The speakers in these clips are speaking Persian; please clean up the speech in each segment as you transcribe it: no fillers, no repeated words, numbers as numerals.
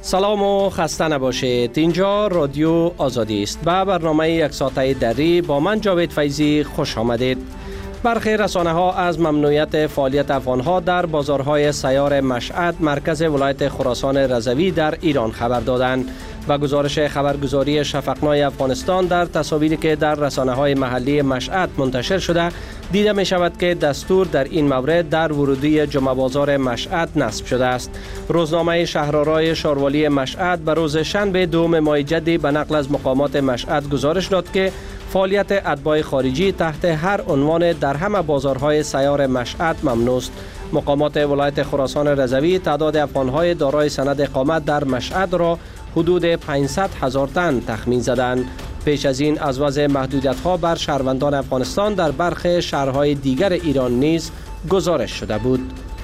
سلام و خسته نباشید. اینجا رادیو آزادی است. به برنامه یک ساعته دری با من جاوید فیضی خوش آمدید. برخی رسانه ها از ممنوعیت فعالیت افغانها در بازارهای سیار مشهد مرکز ولایت خراسان رضوی در ایران خبر دادند و گزارش خبرگزاری شفقنای افغانستان در تصاویری که در رسانه های محلی مشهد منتشر شده دیده می شود که دستور در این مورد در ورودی جمعه بازار مشهد نصب شده است. روزنامه شهرآرای شاروالی مشهد به روز شنبه 2 ماه جدی به نقل از مقامات مشهد گزارش داد که فعالیت اتباع خارجی تحت هر عنوان در همه بازارهای سیار مشهد ممنوع است. مقامات ولایت خراسان رضوی تعداد افغانهای دارای سند اقامت در مشهد را حدود 500,000 تن تخمین زدند. پیش از این از وضع محدودیت‌ها بر شهروندان افغانستان در برخی شهرهای دیگر ایران نیز گزارش شده بود.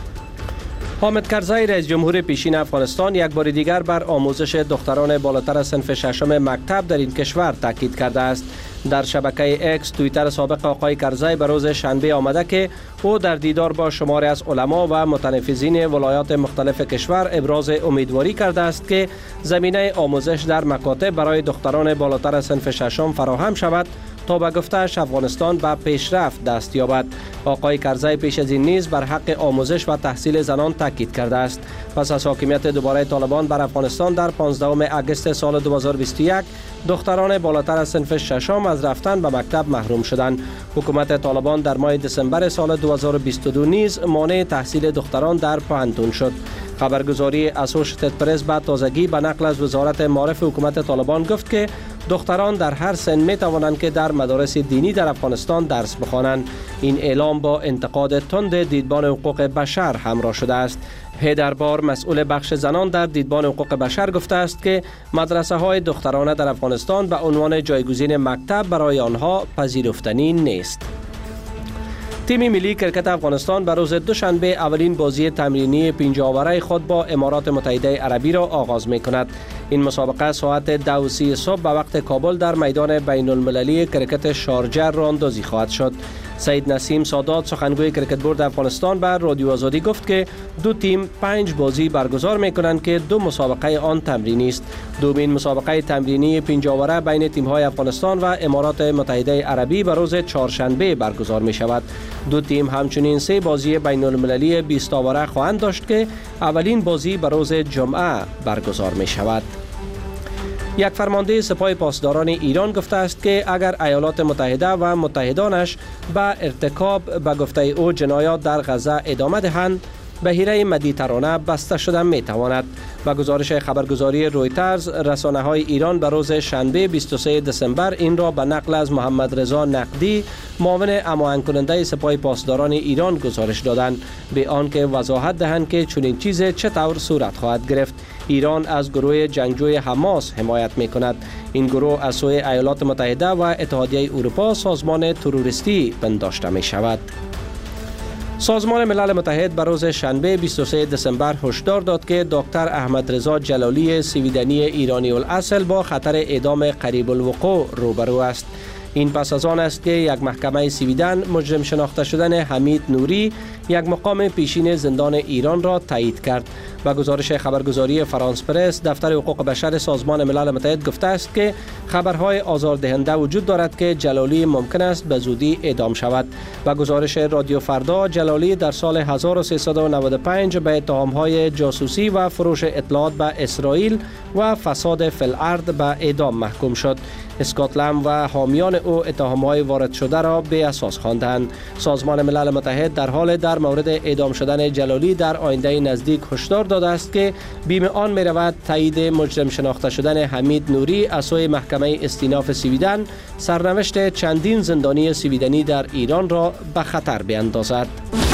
حامد کرزی رئیس جمهور پیشین افغانستان یک بار دیگر بر آموزش دختران بالاتر صنف ششم مکتب در این کشور تاکید کرده است. در شبکه اکس توییتر سابق آقای کرزی به روز شنبه آمده که او در دیدار با شماری از علما و متنفذین ولایات مختلف کشور ابراز امیدواری کرده است که زمینه آموزش در مکاتب برای دختران بالاتر صنف ششم فراهم شود تا به گفته‌اش افغانستان به پیشرفت دست یابد. آقای کرزی پیش از این نیز بر حق آموزش و تحصیل زنان تاکید کرده است. پس از حاکمیت دوباره طالبان بر افغانستان در 15 اگست سال 2021 دختران بالاتر از صنف ششم از رفتن به مکتب محروم شدند. حکومت طالبان در ماه دسامبر سال 2022 نیز مانع تحصیل دختران در پوهنتون شد. خبرگزاری اسوشیتد پرس به تازگی به نقل از وزارت معارف حکومت طالبان گفت که دختران در هر سن می توانند که در مدارس دینی در افغانستان درس بخوانند. این اعلام با انتقاد تند دیدبان حقوق بشر همراه شده است. هیدربار مسئول بخش زنان در دیدبان حقوق بشر گفته است که مدرسه های دخترانه در افغانستان به عنوان جایگزین مکتب برای آنها پذیرفتنی نیست. تیم ملی کرکت افغانستان به روز دوشنبه اولین بازی تمرینی 5 آوره خود با امارات متحده عربی را آغاز می کند. این مسابقه ساعت 2:30 صبح به وقت کابل در میدان بین المللی کرکت شارجه راه‌اندازی خواهد شد. سید نسیم سادات سخنگوی کرکت بورد افغانستان به رادیو آزادی گفت که دو تیم 5 بازی برگزار می کنند که 2 مسابقه آن تمرینی است. دومین مسابقه تمرینی 5 آوره بین تیم‌های افغانستان و امارات متحده عربی به روز چهارشنبه برگزار می شود. دو تیم همچنین 3 بازی بین المللی 20 آوره خواهند داشت که اولین بازی به روز جمعه برگزار می شود. یک فرمانده سپاه پاسداران ایران گفته است که اگر ایالات متحده و متحدانش به ارتکاب به گفته او جنایات در غزه ادامه دهند بحیره مدیترانه بسته شده می تواند. و گزارش خبرگزاری رویترز رسانه های ایران به روز شنبه 23 دسامبر این را به نقل از محمد رضا نقدی معاون هماهنگ کننده سپاه پاسداران ایران گزارش دادند به آنکه وضاحت دهند که چنین چیزی چطور صورت خواهد گرفت. ایران از گروه جنگجوی حماس حمایت می کند. این گروه از سوی ایالات متحده و اتحادیه اروپا سازمان تروریستی پنداشته می شود. سازمان ملل متحد به روز شنبه 23 دسامبر هشدار داد که دکتر احمد رضا جلالی سویدنی ایرانی الاصل با خطر اعدام قریب الوقوع روبرو است. این پس از آن است که یک محکمه سویدن مجرم شناخته شدن حمید نوری یک مقام پیشین زندان ایران را تایید کرد. و گزارش خبرگزاری فرانس پرس دفتر حقوق بشر سازمان ملل متحد گفته است که خبرهای آزاردهنده وجود دارد که جلالی ممکن است به زودی اعدام شود. و گزارش رادیو فردا جلالی در سال 1395 به اتهامهای جاسوسی و فروش اطلاعات به اسرائیل و فساد فی الارض به اعدام محکوم شد. اسکاتلند و حامیان او اتهامهای وارد شده را بی اساس خواندند. سازمان ملل متحد در حال در مورد اعدام شدن جلالی در آینده نزدیک هشدار داده است که بیم آن می رود تایید مجرم شناخته شدن حمید نوری از سوی محکمه استیناف سویدن سرنوشت چندین زندانی سویدنی در ایران را به خطر بیندازد.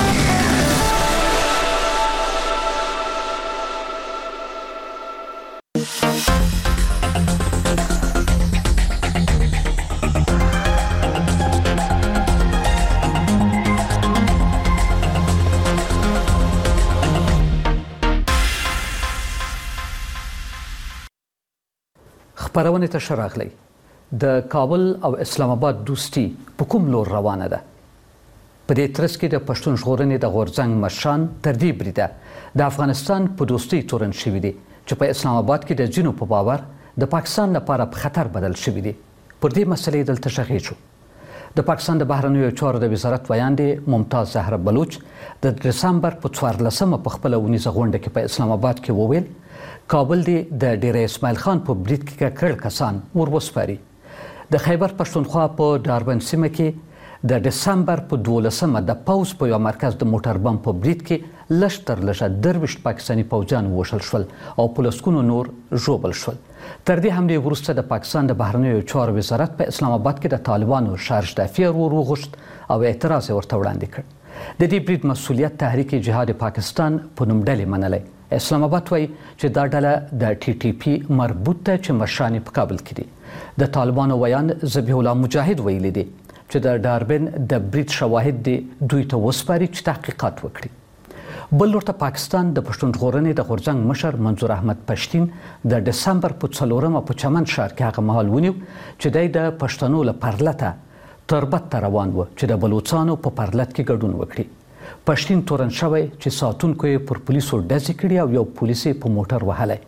خبرونه ته شراغلی د کابل او اسلام آباد دوستی په کوم لور روانه ده؟ په دې ترڅ کې د پښتون ژغورنې د غورځنګ مشران تر دې بریده د افغانستان په دوستۍ تورن شوي دي چې په اسلام آباد کې د ځینو په باور د پاکستان لپاره په خطر بدل شوي دي. پر دې مسلې دلته غږېږو. د پاکستان د بهرنیو چارو د وزارت ویاندې ممتاز زهره بلوچ د دسمبر په 14 په خپله اونیزه غونډه کې په اسلام آباد کې وویل کابل دې د ډیر اسماعیل خان په برید کې کړ کسان ور وسپاري. د خیبر پښتونخوا په ډاربن سیمه کې د دسمبر په 12 د پوز په یو مرکز د موټر بم په برید کې لږ تر لږه 23 پاکستاني پوځیان ووژل شول او په لسګونو نور ژوبل شول. تر دې حملې وروسته د پاکستان د بهرنیو چارو وزارت په اسلام آباد کې د طالبانو شارج دافع وغوښت او اعتراض ورته وړاندې کړ. د دې برید مسؤلیت تحریک جهاد پاکستان په نوم ډلې منلی. اسلام آباد وایي چې دا ډله د ټي ټي پی مربوط ده چې مشران په کابل کې دي. د طالبانو ویان ذبیح الله مجاهد ویلي دي چې د ډاربن د برید شواهد دي دوی ته وسپاري چې تحقیقات وکړي. بل ورته پاکستان د پښتون ژغورنې د غورځنګ مشر منظور احمد پښتین د دسمبر په 4 په چمن ښار کې هغه مهال ونیو چې دی د پښتنو له پرلته تربت ته روان و چې د بلوڅانو په پرلت کې ګډون وکړي. پښتین تورن شوی چې ساتونکو یې پر پولیسو ډزې کړي او یو پولیس یې په موټر وهلی.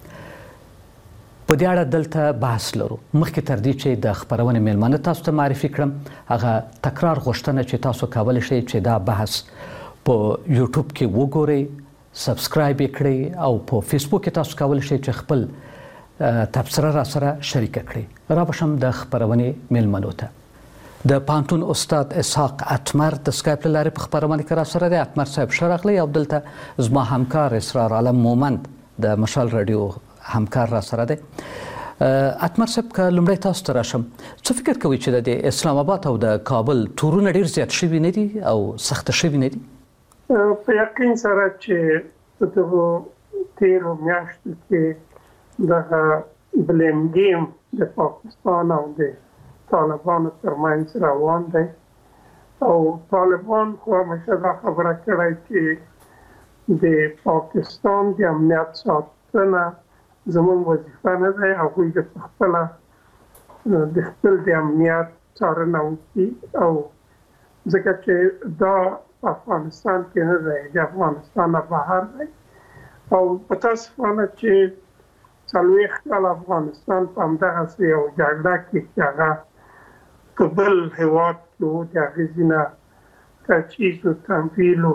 په دې اړه دلته بحث لرو. مخکې تر دې چې د خپرونې میلمانه تاسو ته معرفي کړم هغه تکرار غوښتنه چې تاسو کولی شئ چې دا بحث په یوټیوب کې وګورئ، سبسکرایب یې کړئ او په فیسبوک کې تاسو کولی شئ چې خپل تبصره را سره شریکه کړئ. را بشم د خپرونې میلمنو ته. د پانتون استاد اسحاق اتمر د سکایپ له لارې په خپرونه کې را سره دی. اتمر صاحب ښه راغلی. او دلته زما همکار اسرار عالم مومند د مشال رادیو همکار را سره دی. اتمر صاحب که لومړی تاسو ته راشم، څه فکر کوئ چې د اسلام آباد او د کابل تورونه ډیر زیات شوي نه دي او سخته شوي نه دي؟ په یقین سره چې په دغو تیرو میاشتو کې دغه بلیم ګیم د پاکستان او د طالبانو ترمنځ روان دی او طالبان خو همیشه دا خبره کړې چې د پاکستان د امنیت ساتنه زموږ وظیفه نه دی. هغوی د خپله د خپل د امنیت څارنه وکړي او ځکه چې دا افغانستان کې نه دی، د افغانستان نه بهر دی او متاسفانه چې 40 کاله افغانستان په همدغسې یو جګړه کې چې هغه په بل هېواد کې و د هغې ځینه تجهیز و تمویل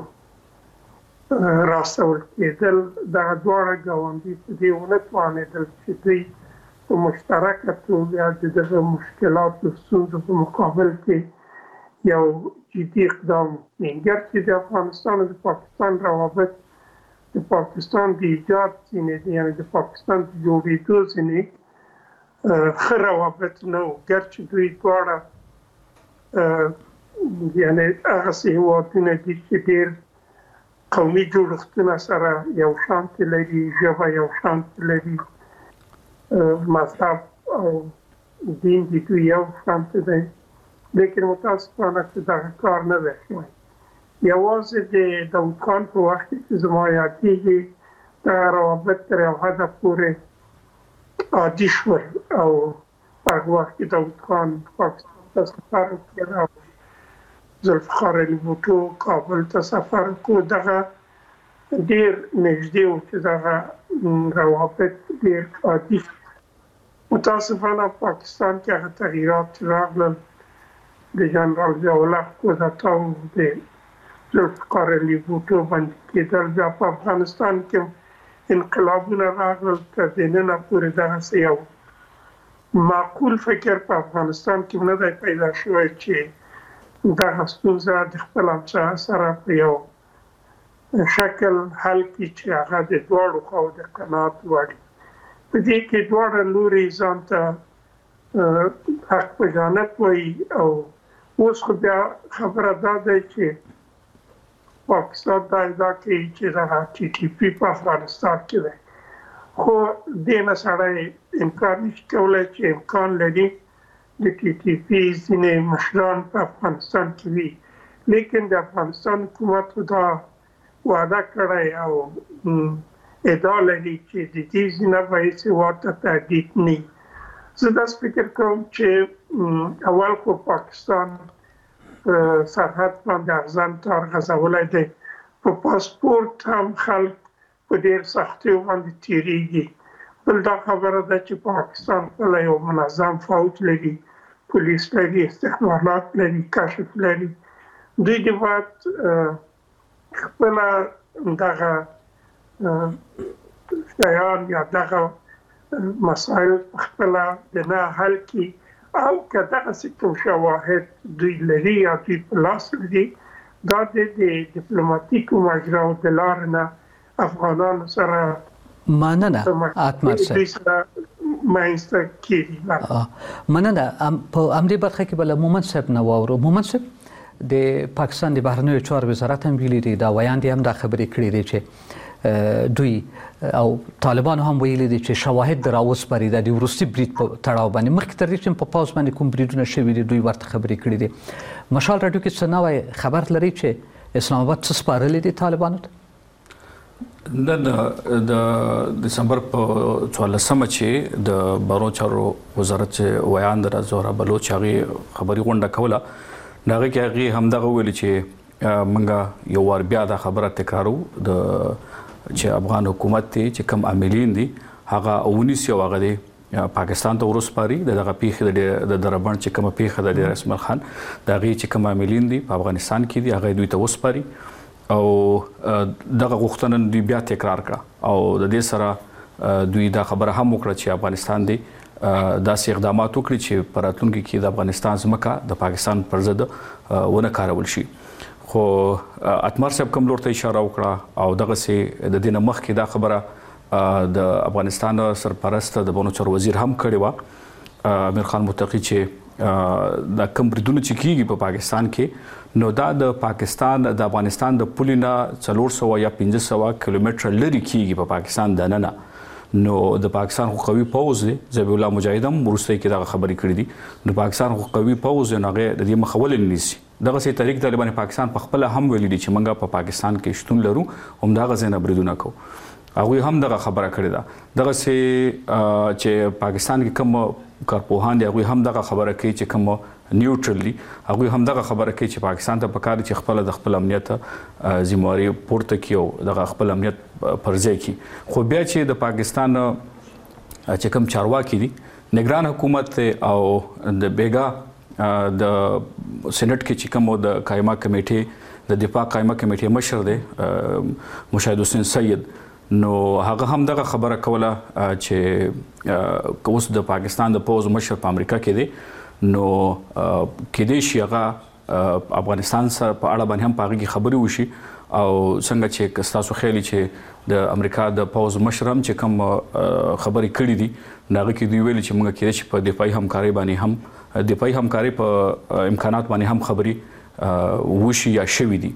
راسول کېدل، دغه دواړه ګاونډي په دې ونه توانېدل چې دوی په مشترکه توګه د دغه مشکلاتو ستونزو په مقابل کې یو جدي اقدام وکړي. ګرچې د افغانستان او د پاکستان روابط د پاکستان د ایجاد ځینې یعنې د پاکستان د جوړېدو ځینې ښه روابط نه و، ګرچې دوی دواړه یعنې هغسې هېوادونه دي چې ډېر قومي جوړښتونه سره یو شانتې لري، ژبه یو شانتې لري، مذهب او دین د دوی یو شانتې دی، لیکن متاسفانه چې دغه کار نه دی شوی. یوازې د داود خان په وخت کې چې زما یادېږي دغه روابط تر یو حده پورې عادي شول او په هغه وخت کې داود خان پاکستان ته سفر وکړ او ذوالفقار علي بوټو کابل ته سفر وکړ. دغه ډېر نږدې و چې دغه روابط ډېر عادي شول. متاسفانه پاکستان کې هغه تغییرات راغلل. د جنرال ضیاءالله کوزټاو د ذوالفقار علي بوټو باندې کېدل، بیا په افغانستان کې انقلابونه راغلل. تر دننه پورې دغسې یو معقول فکر په افغانستان کې نه دی پیدا شوی چې دغه ستونزه د خپل همسایه سره په یو شکل حل کړي چې هغه د دواړو خواو د قناعت وړ. په دې کې دواړه لوري ځان ته حق په جانب وایي او اوس خو بیا خبره دا دی چې پاکستان دا ادعا کوي چې دغه ټي ټي پی په افغانستان کې دی، خو دې نه سړی انکار نشي کولی چې امکان لري د ټي ټي پی ځینې مشران په افغانستان کې وي، لیکن د افغانستان حکومت دا وعده کړی او ادعا لري چې د دې ځینه به هېڅ هېواد ته تهدید نه وي. زه داسې فکر کوم چې اول خو پاکستان سرحد باندې ارزان تار غځولی دی، په پاسپورت هم خلک په ډېر سختیو باندې تېرېږي. بل دا خبره ده چې پاکستان خپله یو منظم فوج لري، پولیس لري، استخبارات لري، کشف لري. دوی دې باید خپله دغه شیان یا دغه مسایل خپله د نه حل کړي او که دغسې کوم شواهد دوی لري یا دوی په لاس لري، دا د ډیپلوماتیکو مجراو د لارې نه افغانانو سره مننه اتمر صاحب منځته کېږي. مننه. په همدې برخه کې به له مومن صاحب نه واورو. مومن صاحب د پاکستان د بهرنیو چارو وزارت هم ویلي دی، دا ویاندې هم دا خبرې کړې دي چې دوی او طالبانو هم ویلي دي چې شواهد د راوسپاري د وروستي برید په تړاو باندې مخکې تر دې چې په پاوز باندې کوم بریدونه شوي دي دوی ورته خبرې کړې دي. مشال راډیو کې څه نوی خبر لري چې اسلام آباد څه سپارلی دي طالبانو ته؟ د دسمبر په 14مه چې د بهرنیو چارو وزارت ویان د زهرا بلوچ هغې خبري غونډه کوله، نو هغې کې هغې همدغه ویلي چې موږ یو وار بیا دا خبره تکرارو چې افغان حکومت ته چې کوم عاملین دي هغه ونیسي او هغه د پاکستان ته ورسپاري. دغه پیښې د دربند چې کومه پیښه د ډیر اسماعیل خان د هغې چې کوم عاملین دي په افغانستان کې دي هغه دوی ته وسپاري او دغه غوښتنه دوی بیا تکرار کړه او د دې سره دوی دا خبره هم وکړه چې افغانستان دی داسې اقدامات وکړي چې په راتلونکي کې د افغانستان ځمکه د پاکستان پر ضد ونه کارول شي. خو اتمر صاحب کوم لور ته اشاره وکړه او دغسې د دې نه مخکې دا خبره د افغانستان سرپرست د بهرنیو چارو وزیر هم کړې وه، امیر خان متقي، چې دا کوم بریدونه چې کېږي په پاکستان کې نو دا د پاکستان د افغانستان د پولې نه 400 یا 500 کیلومتره لرې کېږي په پاکستان دننه. نو د پاکستان خو قوي پوځ دی، ذبیح الله مجاهد هم وروسته کې دغه خبرې کړې دي، د پاکستان خو قوي پوځ دی نو هغې د دې مخه ولې نه نیسي. دغسې طریق طالبان پاکستان په خپله هم ویلي دي چې موږ په پاکستان کې شتون لرو، همدغه ځای نه بریدونه کوو. هغوی هم دغه خبره کړې ده. دغسې چې پاکستان کې کوم کارپوهان دي هغوی هم دغه خبره کوي چې کوم نیوټرل دي هغوی هم دغه خبره کوي چې پاکستان ته پکار دي چې خپله د خپل امنیت ذمهواري پورته کړي او دغه خپل امنیت پر ځای کړي. خو بیا چې د پاکستان چې کوم چارواکي دي، نگران حکومت او د بیګا د سېنټ کې چې کوم د قایمه کمیټې د دفاع قایمه کمیټې مشر دی مشاهد حسین سید، نو هغه هم دغه خبره کوله چې اوس د پاکستان د پوځ مشر په امریکا کې دی نو کېدای شي هغه افغانستان سره په اړه باندې هم په هغې کې خبرې وشي او څنګه چې ستاسو خیال چې د امریکا د پوځ مشر هم چې کوم خبرې کړې دي نو هغه کې دوی ویلي چې موږ کېدای شي په دفاعي همکارۍ باندې هم دفاعي همکارۍ په امکانات باندې هم خبرې وشي یا شوي دي.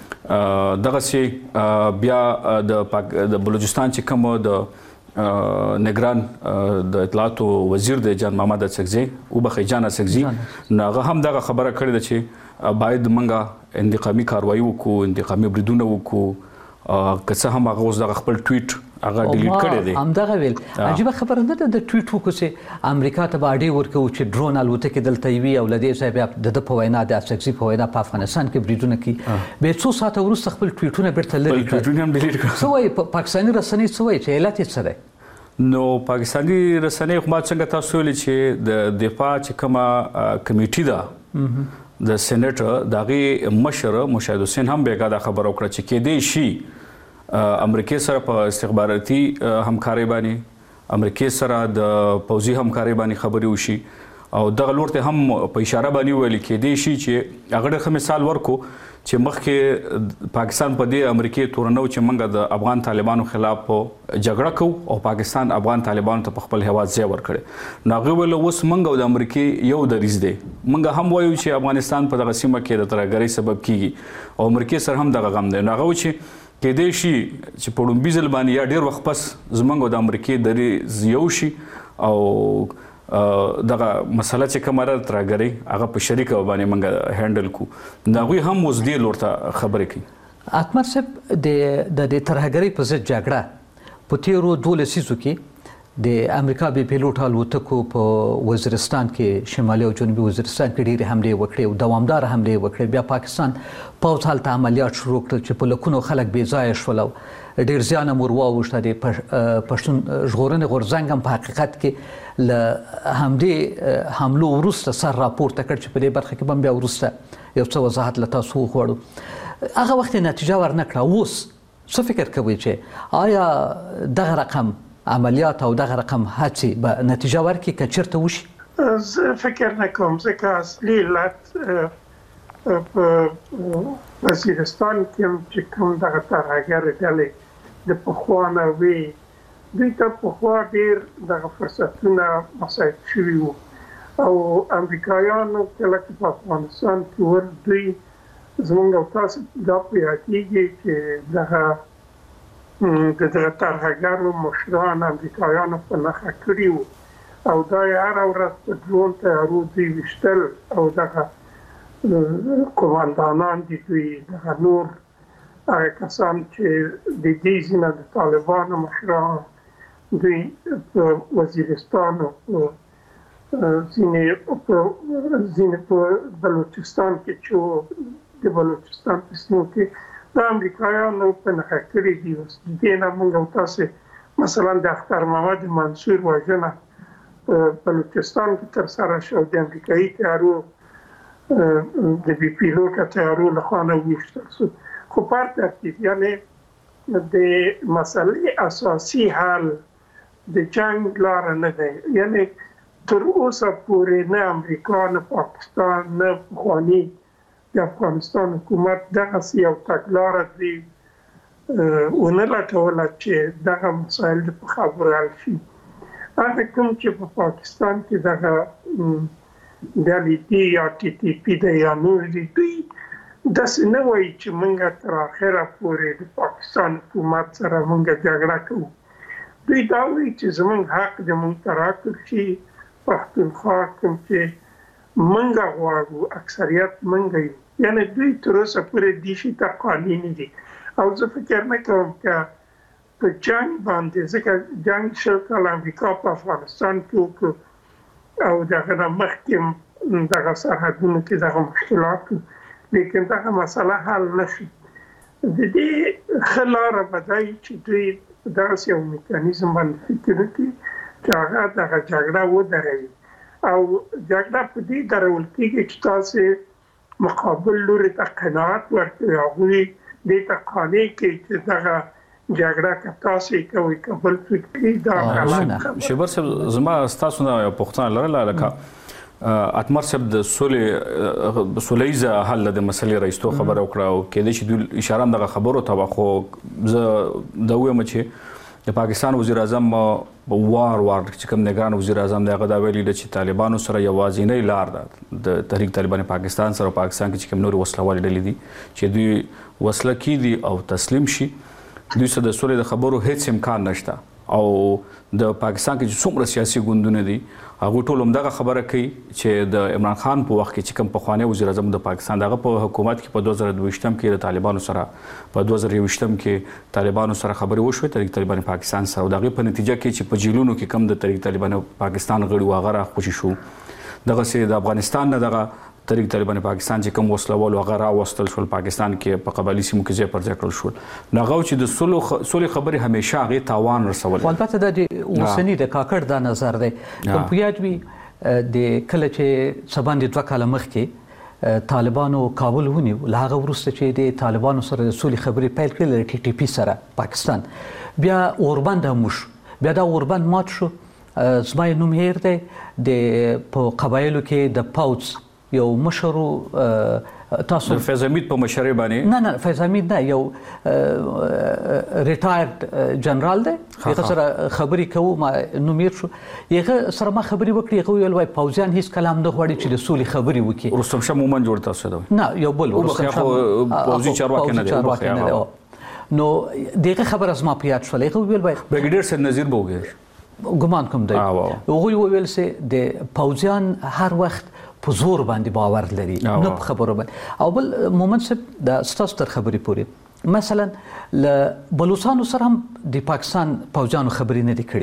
دغسې بیا د بلوچستان چې کوم د نگران د اطلاعاتو وزیر دی جان محمد اڅکزی وبخښئ جان اڅکزي، نو هغه هم دغه خبره کړې ده چې باید موږ انتقامي کاروایي وکړو، انتقامي بریدونه وکړو. که څه هم هغه اوس دغه خپل ټویټ هغه ډیلیټ کړی دی. همدغه ویل عجیبه خبره نه ده د ټویټ وکړو چې امریکا ته به اډې ورکوو چې ډرون الوتکې دلته وي او له دې ځایه بیا د ده په وینا د اڅکزي په وینا په افغانستان کې بریدونه کوي. بیا څو ساعته وروسته خپل ټویټونه بیرته لرې کړل. څه وایي پاکستاني رسنۍ څه وایي چې علت یې څه دی؟ نو پاکستاني رسنۍ خو ما څنګه تاسو ویلي چې د دفاع چې کومه کمیټي ده د سېنیټ د هغې مشر مشاهد حسین هم بېګا دا خبره وکړه چې کېدای شي امریکې سره په استخباراتي همکارۍ باندې امریکې سره د پوځي همکارۍ باندې خبرې وشي او دغه لور ته هم په اشاره باندې ویل کېدای شي چې هغه ډېر ښه مثال ورکو چې مخکې پاکستان په دې امریکې تورنو چې موږ د افغان طالبانو خلاف جګړه کوو او پاکستان افغان طالبانو ته په خپل هېواد ځای ورکړی. نو هغې ویل اوس موږ او د امریکې یو دریځ دی، موږ هم وایو چې افغانستان په دغه سیمه کې د ترهګرۍ سبب کیږي او امریکې سره هم دغه غم دی. نو هغه و چې کېدای شي چې په ډومبي ځل باندې یا ډېر وخت پس زموږ او د امریکې دریځ یو شي او دغه مسله چې کومه ده ترهګرۍ هغه په شریکه باندې موږ هینډل کړو. نو هغوی هم اوس دې لور ته خبرې کوي. اتمر صاحب د دې ترهګرۍ په ضد جګړه په تېرو 12 لسیزو کې د امریکا بې پیلوټ الوتکو په وزیرستان کې شمالي او جنوبي وزیرستان کې ډېرې حملې وکړې او دوامداره حملې وکړې. بیا پاکستان پوځ هلته عملیات شروع کړل چې په لکونو خلک بې ځایه شول او ډېر زیان هم ور واوښته. د پښتون ژغورنې غورځنګ هم په حقیقت کې له همدې حملو وروسته سر راپورته کړ چې په دې برخه کې به هم بیا وروسته یو څه وضاحت له تاسو وغواړو. هغه وخت یې نتیجه ورنه کړه. اوس څه فکر کوئ چې آیا دغه رقم عملیات او دغه رقم هڅې به نتیجه ورکړي که چېرته وشي؟ زه فکر نه کوم، ځکه اصلي علت په وزیرستان کې هم چې کوم دغه ترهګرې ډلې د پخوا نه وي، دوی ته پخوا ډېر دغه فرصتونه مساعد شوي وو او امریکایانو کله چې په افغانستان کې ور دوی زموږ او تاسو دا په یادېږي چې دغه د دغه ترهګرو مشران امریکایانو په نښه کړي وو او دا یې هره ورځ په ډرون تیارو دوی ویشتل او دغه قوماندانان دي دوی دغه نور هغه کسان چې د دې ځینې د طالبانو مشران دوی په وزیرستان او ځینې په بلوچستان کې چې د بلوچستان په سیمو کې د امریکایانو په نښه کړي دي. اوس د دې نه موږ او تاسې مثلا د اختر محمد منصور وژنه په بلوچستان کې ترسره شوه، د امریکایي تیارو د بې پیلوټه تیارو لخوا نه وویشتل شو. خو په ترتیب یعنې د مسلې اساسي حل د جنګ لاره نه دی. یعنې تر اوسه پورې نه امریکا نه پاکستان نه پخواني د افغانستان حکومت دغسې یو تګلاره دې ونه لټوله چې دغه مسایل په خبرو حل شي. هغه کوم چې په پاکستان کې دغه ډلې دي یا ټي ټي پي دی یا نور دي، دوی داسې نه وایي چې موږ تر اخره پورې د پاکستان حکومت سره موږ جګړه کوو. دوی دا وایي چې زموږ حق د موږ ته راکړل شي. پښتونخوا کوم چې موږ غواړو اکثریت موږ یو، یعنی دوی تر اوسه پورې دې شي ته قانوني دي. او زه فکر نه کوم که په جنګ باندې، ځکه جنګ شل کاله امریکا په افغانستان کې وکړو او دغه نه مخکې دغه سرحدونو کې دغه مشکلات وو، لیکن دغه مسله حل نه شي. د دې ښه لاره به دا وي چې دوی دغسې یو میکانیزم باندې فکر وکړي چې هغه دغه جګړه ودروي او جګړه په دې درول کېږي چې تاسې مقابل لوري ته قناعت ورکړي، هغوی دې ته قانع کړي چې دغه جګړه که تاسې کوئ که بل څوک کوي دا غلط. شیبر صاحب زما ستاسو نه یو پوښتنه لرله، لکه اتمر صاحب د سوله ییزه حل د مسلې رئیستو خبره وکړه او کېدای شي دوی اشاره هم دغه خبرو ته وه، خو زه دا ووایم چې د پاکستان وزیر اعظم وار چې کوم نگران وزیر اعظم دی هغه دا ویلي ده چې طالبانو سره یوازینۍ لار ده د تحریک طالبان پاکستان سره، پاکستان کې چې کوم نورې وسله والې ډلې دي چې دوی وسله کېږدي او تسلیم شي، دوی سره د سولې د خبرو هیڅ امکان نشته. او د پاکستان کې چې څومره سیاسي ګوندونه دي هغوی ټول همدغه خبره کوي چې د عمران خان په وخت کې چې کوم پخوانی وزیر اعظم د پاکستان دغه په حکومت کې په 2022 کې د طالبانو سره، په 2021 کې طالبانو سره خبرې وشوې تحریک طالبان پاکستان سره، او د هغې په نتیجه کې چې په جیلونو کې کم د تحریک طالبان پاکستان غړي وو هغه راخوشي شو. دغسې د افغانستان نه دغه تحریک طالبان پاکستان چې کوم وسله وال هغه راوستل شول پاکستان کې په قبایلي سیمو کې ځای پر ځای کړل شول، نو هغه چې د سولې خبرې همیشه هغې تاوان رسولی. البته دا د اوسني د کاکړ دا نظر دی. کوم په یاد وي د کله چې څه باندې 2 کاله مخکې طالبانو کابل ونیو، له هغه وروسته چې د طالبانو سره د سولې خبرې پیل کړې له ټي ټي پي سره پاکستان، بیا اوربند هم وشو، بیا دا اوربند مات شو. زما یې نوم هیر دی، د په قبایلو کې د پوځ یو مشر تاسو فیض حمید په مشرۍ باندې نه فیض حمید نه، یو ریټایرډ جنرال دی، هغه سره خبرې کوو، ما نوم یې شو، هغه سره ما خبرې وکړې، هغه ویل وایي پوځیان هیڅ کله هم نه غواړي چې د سولې خبرې وکړي. رستم شاه مومن جوړ تاسو دی؟ نه یو بل رستم شاه پوځي چارواکی نه دی. نو دغه خبره زما په یاد شوله، هغه ویل وایي بریګیډیر سید نذیر به وګورئ ګمان کوم دی، هغوی وویل چې د پوځیان هر وخت په زور باندې باور لري، نه په خبرو باندې. او بل مومن صاحب د ستاسو تر خبرې پورې مثلا له بلوچستان سره هم د پاکستان پوځیانو خبرې نه دي کړې،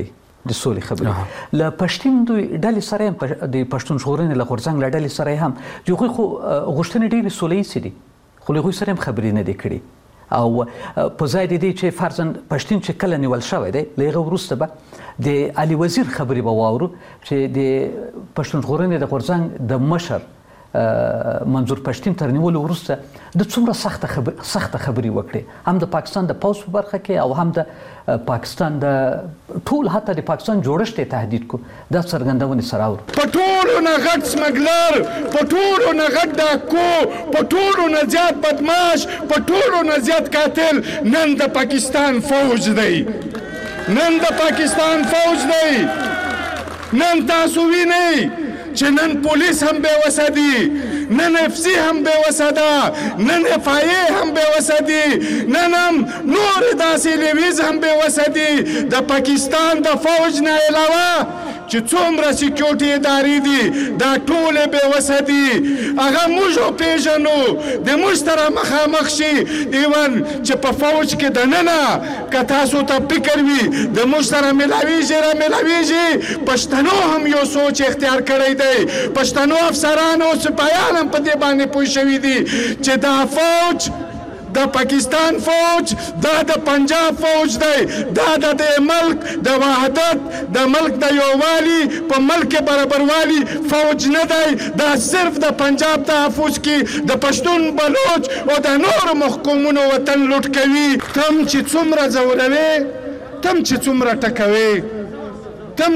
د سولې خبرې له پښتون دوی ډلې سره هم د پښتون ژغورنې له غورځنګ له ډلې سره هم چې هغوی خو غوښتنې ډېرې سوله ییزې دي خو له هغوی سره هم خبرې نه دي کړې او په ځای د دې چې فرضاً پښتون چې کله نیول شوی دی له هغه وروسته به د علي وزیر خبرې به واورو چې د پښتون ژغورنې د غورځنګ د مشر منظور پښتین تر نیولو وروسته د څومره سخته خبرې وکړې هم د پاکستان د پوځ په برخه کې او هم د پاکستان د ټول حتی د پاکستان جوړښت تهدید کو دا څرګندونې سره اورو په ټولو نه غټ سمګلر په ټولو نه غټ ډاکو په ټولو نه زیات بدماش په ټولو نه زیات قاتل نن د پاکستان فوج دی نن د پاکستان فوج دی نن تاسو وینئ چې نن پولیس هم بېوسه دي نن اف سی هم بېوسه ده نن اف آی ای هم بېوسه دي نن هم نورې داسې لیویز هم بېوسه دي د پاکستان د فوج نه علاوه چې څومره سیکیورټي ادارې دي دا ټولې بېوسه دي هغه موږ وپېژنو د موږ سره مخامخ شي ایون چې په فوج کې دننه که تاسو ته فکر وي د موږ سره ملاویږي رامیلاویږي پښتنو هم یو سوچ اختیار کړی دی پښتنو افسرانو سپایان هم په دې باندې پوه شوي دي چې دا فوج د پاکستان فوج دا د پنجاب فوج دی دا د ملک د وحدت د ملک د یووالي په ملک برابروالي فوج نه دی دا صرف د پنجاب تحفظ کې د پښتون بلوچ او د نورو محکومونو وطن لوټ کوي تم چې څومره ځوروي تم چې څومره ټکوي تم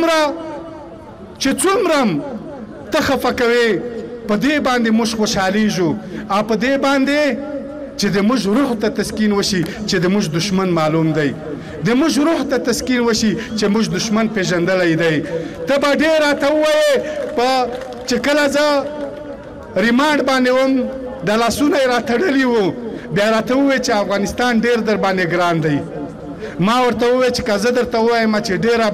چې څومره ته خفه کوي په دې باندې موږ خوشحالیږو او په دې باندې چې د موږ روح ته تسکین وشي چې د موږ دشمن معلوم دی د موږ روح ته تسکین وشي چې موږ دشمن پیژندلی دی ته به ډېر راته ووایې چې کله زه ریمانډ باندې وم د لاسونه یې راتړلي وو بیا راته ووایې چې افغانستان ډېر در باندې ګران دی ما ورته ووایې چې که زه درته ووایم چې ډېر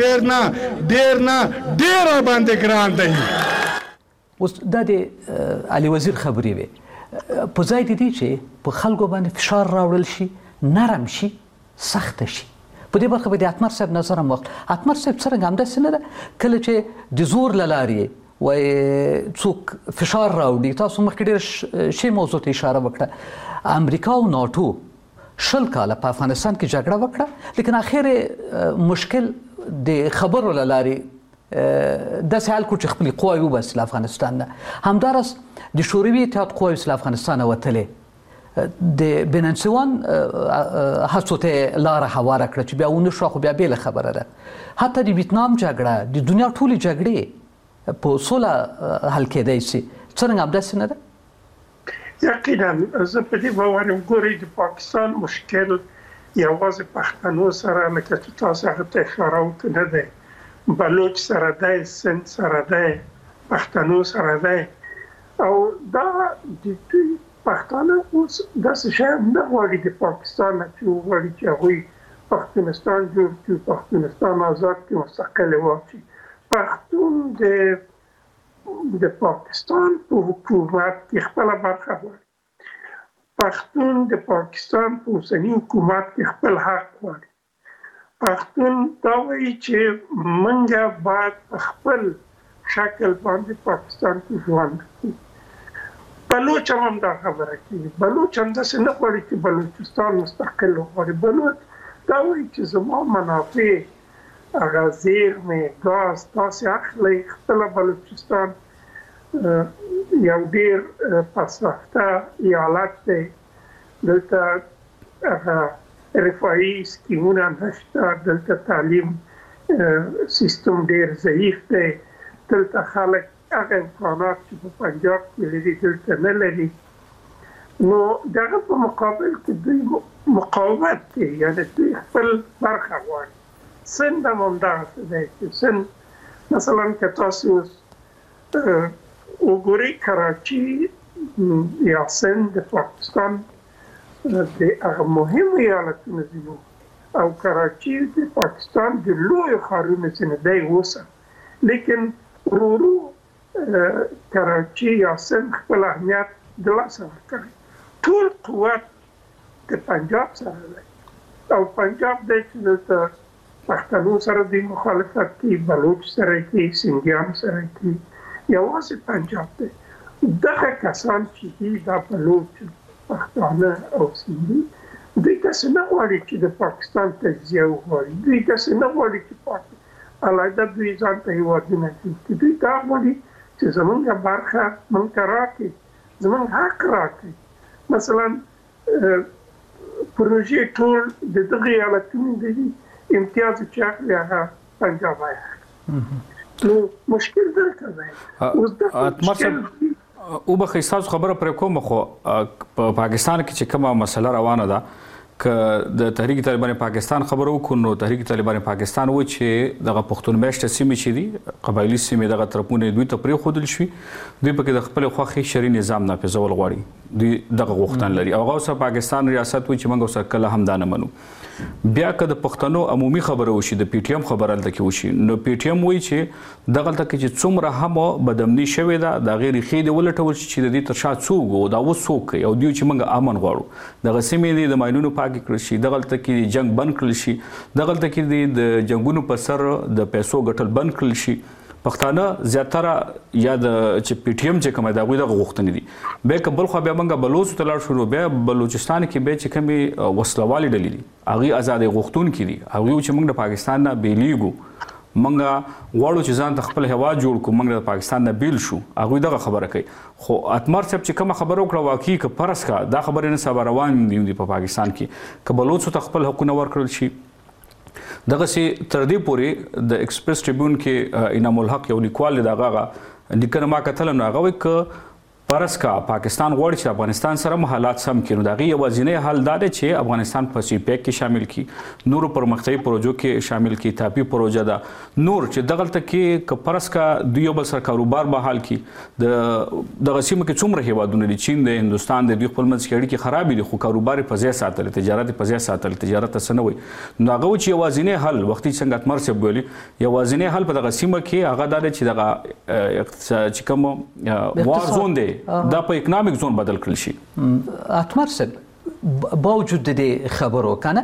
باندې ګران دی اوس دا د علي وزیر خبرې وې په ځای د دې چې په خلکو باندې فشار راوړل شي نرم شي سخته شي په دې برخه به د اتمر صاحب نظر هم وخت اتمر صاحب څرنګه همداسې نه ده کله چې د زور له لارې وایي څوک فشار راوړي تاسو مخکې ډېره شی موضوع ته اشاره وکړه امریکا او ناټو 20 کاله په افغانستان کې جګړه وکړه لیکن اخر مشکل د خبرو له لارې داسې حال کړو چې خپلې قواوې وباسي له افغانستان نه همداراز د شوروي اتحاد قواوې چې له افغانستانه وتلې د بننسوان هڅو ته لاره هواره کړه چې بیا ونه شوه خو بیا بېله خبره ده حتی د ویتنام جګړه د دنیا ټولې جګړې په سوله حل کېدی شي څرنګه همداسې نه ده یقینا زه په دې باور یم ګورئ د پاکستان مشکل یوازې پښتنو سره لکه چې تاسو هغه ته اشاره وکړه نه دی بلوچ سره دی سند سره دی پښتنو سره دی او دا د دوی پښتانه اوس داسې شی نه غواړي د پاکستان نه چې وغواړي چې هغوی پښتونستان جوړ کړي پښتونستان آزاد کړي مستقل واچي پښتون د پاکستان په حکومت کې خپله برخه غواړي پښتون د پاکستان په اوسني حکومت کې خپل حق غواړي پښتون دا وایي چې موږ باید په خپل شکل باندې پاکستان کې ژوند وکړو بلوچ هم دا خبره کوي بلوچ هم داسې نه غواړي چې بلوچستان مستقل وغواړي بلوچ دا وایي چې زما منافع هغه زیرمې ګاز تاسې اخلئ خپله بلوچستان یو ډېر پسرفته ایالت دی دلته هغه رفاهي سکیمونه نشته دلته تعلیم سیستم ډېر ضعیف دی دلته خلک هغه امکانات چې په پنجاب کې لري دلته نه لري نو دغه په مقابل کې دوی مقاومت کوي یعنې دوی خپل برخه غواړي سند هم همدغسې دی چې سند مثلا که تاسو اوس وګورئ کراچي یا سند د پاکستان د هغه مهم ایالتونه ځینو او کراچي د پاکستان د لویو ښارونو ځینې دی اوسه لیکن ورو کراچي یا سند خپل اهمیت د لاسه ورکړی ټول قوت د پنجاب سره دی او پنجاب دی چې دلته پښتنو سره دوی مخالفت کوي، بلوچ سره کوي، سندیان سره کوي، یوازې پنجاب دی. دغه کسان چې دي دا بلوچ، پښتانه او سندي، دوی داسې نه غواړي چې د پاکستان تجزیه وغواړي، دوی داسې نه غواړي چې علاحده دوی ځان ته هېوادونه کړي. دوی دا غواړي چې زمونږ برخه موږ ته راکړي، زمونږ حق راکړي. مثلا پروژې ټول د دغه ایالتونو دي، امتیاز چې اخلي هغه پنجاب اخلي. نو مشکل دلته دی. او به ستاسو خبره پرې کوم، خو په پاکستان کې چې کومه مسله روانه ده، که د تحریک طالبان پاکستان خبرو وکړو نو تحریک طالبان پاکستان و چې دغه پښتون میشته سیمې چې دي قبایلي سیمې دغه طرفونه دوی ته پرېښودل شي، دوی پکې د خپل خوښې شرعي نظام نافذول غواړي، دوی دغه غوښتنه لري. او هغه اوس پاکستان ریاست وایي چې موږ اوس کله هم دا نه منو. بیا که د پښتنو عمومي خبره وشي، د پی ټی ایم خبره هلته کې وشي، نو پی ټی ایم وایي چې دغلته کې چې څومره هم بدامني شوې ده د هغې ریښې دې ولټول شي چې د دې تر شا څوک و، دا اوس څوک کوي، او دوی چې موږ امن غواړو، دغه سیمې دې د ماینونو پاکې کړل شي، دغلته کې جنګ بند کړل شي، دغلته کې د جنګونو په سر د پیسو ګټل بند کړل شي. پښتانه زیاتره یا د چې پی ټی ایم چې کومه د هغوی دغه غوښتنې دي. بیا که بل خوا بیا موږ بلوچو ته لاړ شو، نو بیا بلوچستان کې بیا چې کومې وسلوالې ډلې دي هغوی ازادۍ غوښتونکي دي، هغوی چې موږ د پاکستان نه بیلیږو، موږ غواړو چې ځان ته خپل هیواد جوړ کړو، موږ د پاکستان نه بیل شو، هغوی دغه خبره کوي. خو اتمر صاحب چې کومه خبره وکړه واقعي که فرض کا دا خبرې نه سبا روان دي په پاکستان کې، که بلوچو ته خپل حقونه ورکړل شي، دغسې تر دې پورې د ایکسپریس ټریبیون کې انعام الحق یو لیکوال دی، دغه لیکنه ما کتله، نو هغه وایي که فرض کا پاکستان غواړي چې افغانستان سره هم حالات سم کړي، نو د هغې یوازینی حل دا دی چې افغانستان په سی پیک کې شامل کړي، نورو پرمختیایي پروژو کې شامل کړي، تاپي پروژه ده، نور چې دغلته کې که فرض کا دوی یو بل سره کاروبار بحال کړي. دغه سیمه کې څومره هیوادونه دي، چین دی، هندوستان دی، دوی خپل منځ کې اړیکې خرابې دي، خو کاروبار یې په ځای ساتلی، تجارت یې په ځای ساتلی، تجارت ته څه نه وایي. نو هغه و چې یوازینی حل وختي څنګه اتمر صاحب ویلي، یوازینی حل په دغه سیمه کې هغه دا دی چې دغه چې کوم وار زون دی دا په اکنامک زون بدل کړل شي. اتمر صاحب باوجود د دې خبرو کنه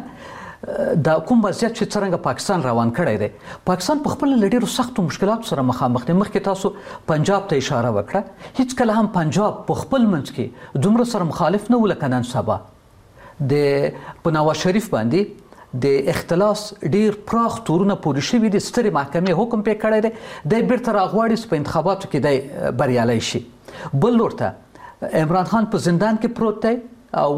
دا کوم وضعیت چې څرنګه پاکستان روان کړی دی، پاکستان په خپل له ډېرو سختو مشکلاتو سره مخامخ دی. مخکې تاسو پنجاب ته اشاره وکړه، هیڅ کله هم پنجاب په خپل منځ کې دومره سره مخالف نه و لکه نن سبا. په نواز شریف باندې د اختلاس ډیر پراخ تورونه پورې شوي دي، سترې محکمې حکم پرې کړی دی، دی بیرته راغواړي چې په انتخاباتو کې دی بریالی شي. بل لور ته عمران خان په زندان کې پروت دی، او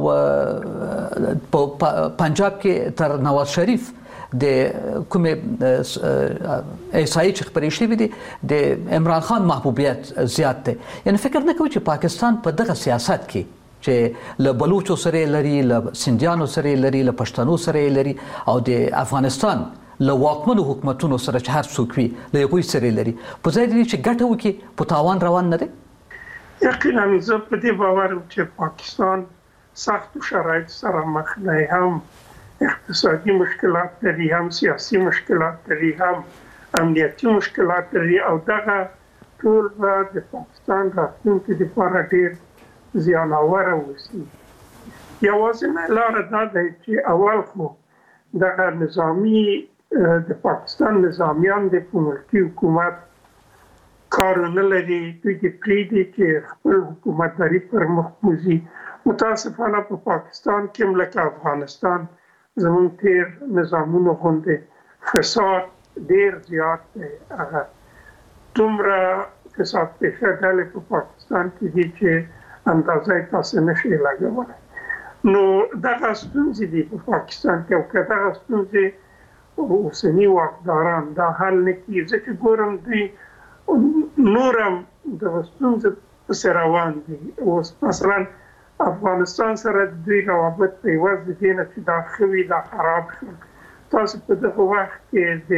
په پنجاب کې تر نواز شریف د کومې احصایې چې خپرې شوي دي د عمران خان محبوبیت زیات دی. یعنې فکر نه کوي چې پاکستان په دغه سیاست کې چې له بلوچو سره یې لري، له سندیانو سره یې لري، له پښتنو سره یې لري، او د افغانستان له واکمنو حکومتونو سره چې هر څوک وي له هغوی سره یې لري، په ځای دی چې ګټه وکړي په تاوان روان نه دی؟ یقینا زه په دې باور یم چې پاکستان سختو شرایطو سره مخ دی، هم اقتصادي مشکلات لري، هم سیاسي مشکلات لري، هم امنیتي مشکلات لري، او دغه ټول به د پاکستان راتلونکي لپاره ډېر زیاناوره اوسي. یوازینۍ لاره دا دی چې اول خو دغه نظامي د پاکستان نظامیان د په ملکي حکومت کار نه لري، دوی دې پرېږدي چې خپل حکومتداري پر مخ بوځي. متاسفانه په پاکستان کې هم لکه افغانستان زموږ تېر نظامونو غوندې فساد ډېر زیات دی. هغه دومره فساد پېښه ډلې په پاکستان کې دي چې اندازه یې تاسو نشئ لګولی. نو دغه ستونزې دي په پاکستان کې، او که دغه ستونزې اوسني واکداران دا حل نه کړي، زه چې ګورم دوی نور هم دغه ستونزې پسې روان دي. اوس مثلا افغانستان سره دوی روابط په عوض د دې نه چې دا ښه وي دا خراب شول. تاسو په دغه وخت کې د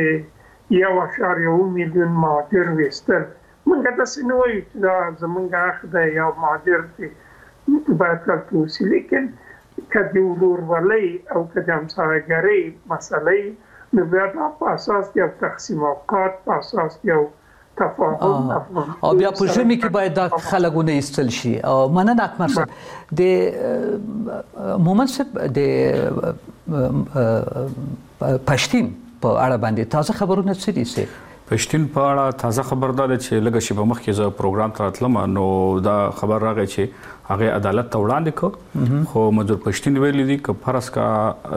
1.7 میلیون مهاجر ویستل، موږ داسې نه وایو چې دا زموږ حق دی یا مهاجر دی باید هلته اوسي، لیکن که د ورورولۍ او که د همسایهګرۍ مسئله نو بیا دا په اساس یو تقسیم اوقات، په اساس یو تفاهم او بیا په ژمي کې باید دا خلک ونه ایستل شي. مننه اتمر صاحب. د مومن صاحب د پښتین په اړه باندې تازه خبرونه څه دي سي؟ پښتون په اړه تازه خبر ده چې لږه شی په مخ کې زه پروګرام ته راتلم نو دا خبر راغی چې هغه عدالت ته وړاندې کړ خو منظور پښتون ویلي دي چې فرض کا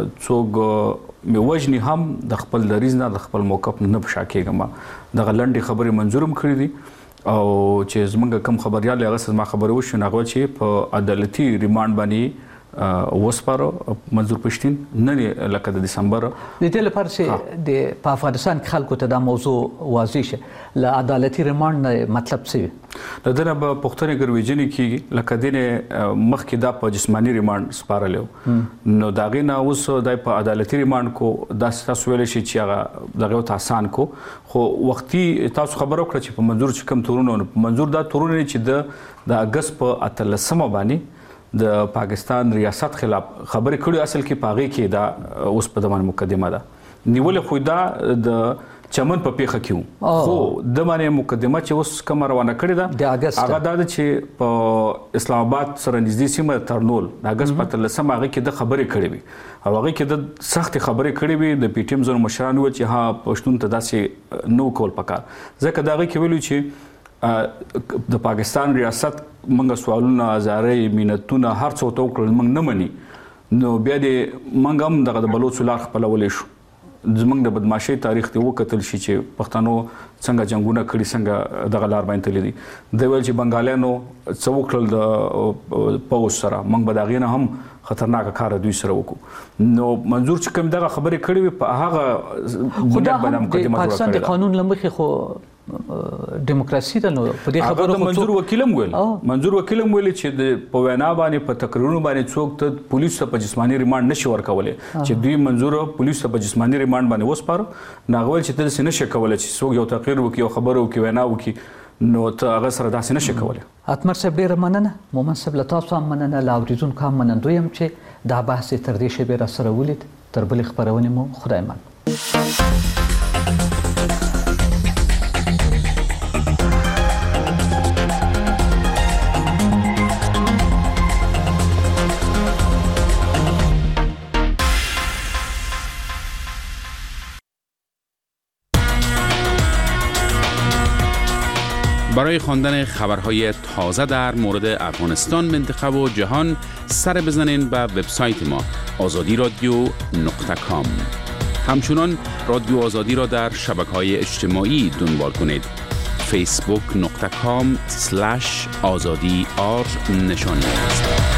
څوک میوجنی هم د خپل دریز نه د خپل موقف نه بشاکېږم د غلندې خبرې منظورم کړې دي او چې زمونږ کم خبريال هغه سم خبرې وشو نغوه چې په عدالتي ریماند باندې وسپارو منظور پښتون نه لکه د دسمبر د دې لپاره چې د په افغانستان کې خلکو ته دا موضوع واضح شي له عدالتي ریماند مطلب څه د دنه په پښتني ګرویجنې کې لکه دینه مخکې دا په جسمانی ریماند سپارلو نو دا غینه اوس د په عدالتي ریماند کو دا تاسو ویل شي چې هغه دغه ته آسان کو خو وختي تاسو خبرو کړ چې په منظور چې کم تورونه منظور دا تورونه چې د اگست په 13 باندې د پاکستان ریاست خلاف خبرې کړې اصل کې پاغي کې دا اوس په دمن مقدمه ده نیول خو دا د چمن په پیخه کیو خو د باندې مقدمه چې اوس کوم روانه کړې ده هغه دا چې په اسلام آباد سره نږدې سیمه ترنول د اگست په 13 هغه کې د خبرې کړې وي او هغه کې د سخت خبرې کړې وي د پی ټی ایم زونو مشران و چې ها پښتون ته داسې نو کول پکار ځکه دا هغه کې ویلو چې د پاکستان ریاست منګه سوالونه زارې مينتونه هر څه تو کړل منګ نه مني نو بیا دې منګ هم دغه بلوچ لار خپلولې شو زمنګ د بدمعشي تاریخ ته وکتل شي چې پښتنو څنګه جنگونه کړي څنګه دغه لار باندې تللی دي د ویل چې بنگالیانو څوکړل د پوس سره منګ بداغینه هم خطرناک کار دوی سره وکړو نو منظور چې کوم دغه خبرې کړې وي په هغه بنیاد باندې مقدمه پاکستان د قانون لمخې خو دیموکراسي ده نو په دې خبرو منظور وکیلم ویل چې د په وینا باندې په تقریرونو باندې څوک ته پولیس ته په جسمانی ریماند نشي ورکولای چې دوی منظور پولیس ته په جسمانی ریماند باندې وسپار ناغول چې ته څه نشي کولای چې څوک یو تقریر وکي او خبرو وکي وینا وکي نو ته هغه سره داسې نشي کولای اتمر صاحب ډیره مننه مومن صاحب له تاسو هم مننه لا اوریدونکو هم منندوی یم چې دا بحث تر دې شی به را سره ولید تر بلې خبرونه مو خدای مان برای خواندن خبرهای تازه در مورد افغانستان، منطقه و جهان سر بزنین به وبسایت ما azadiradio.com. همچنان رادیو آزادی را در شبکه‌های اجتماعی دنبال کنید. facebook.com/azadi_r نشانی است.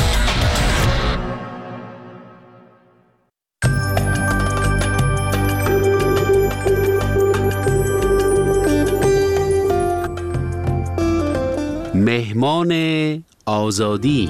مهمان آزادی.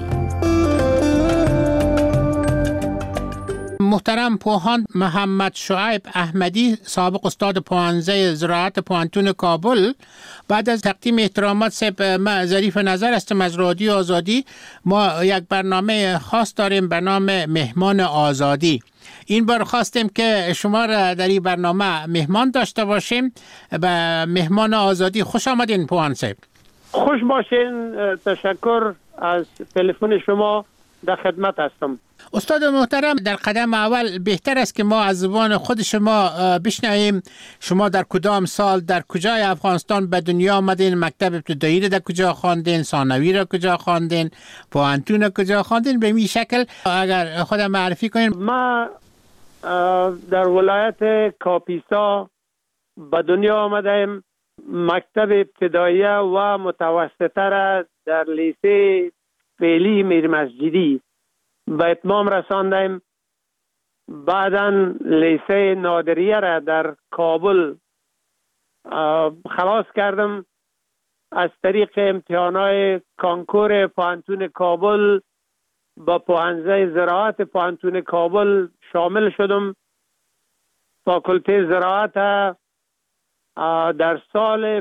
محترم پوهاند محمد شعیب احمدی، سابق استاد پوهنځی زراعت پوهنتون کابل، بعد از تقدیم احترامات صاحب ما ظریف نظر هستم از رادیو آزادی. ما یک برنامه خاص داریم به نام مهمان آزادی. این بار خواستیم که شما را در این برنامه مهمان داشته باشیم. به مهمان آزادی خوش آمدین پوهاند صاحب. خوش باشین. تشکر از تلفن شما، در خدمت هستم. استاد محترم، در قدم اول بهتر است که ما از زبان خود شما بشنویم شما در کدام سال در کجای افغانستان به دنیا آمدین، مکتب ابتدایی را در کجا خواندین، ثانوی را کجا خواندین، پوهنتون را کجا خواندین، به این شکل اگر خودم معرفی کنین. ما در ولایت کاپیسا به دنیا آمدیم. مکتب ابتدایی و متوسطه را در لیسه فعلی میرمسجدی به اتمام رساندیم. بعداً لیسه نادریه را در کابل خلاص کردم. از طریق امتحانات کانکور پوهنتون کابل با پوهنځی زراعت پوهنتون کابل شامل شدم. فاکولته زراعت در سال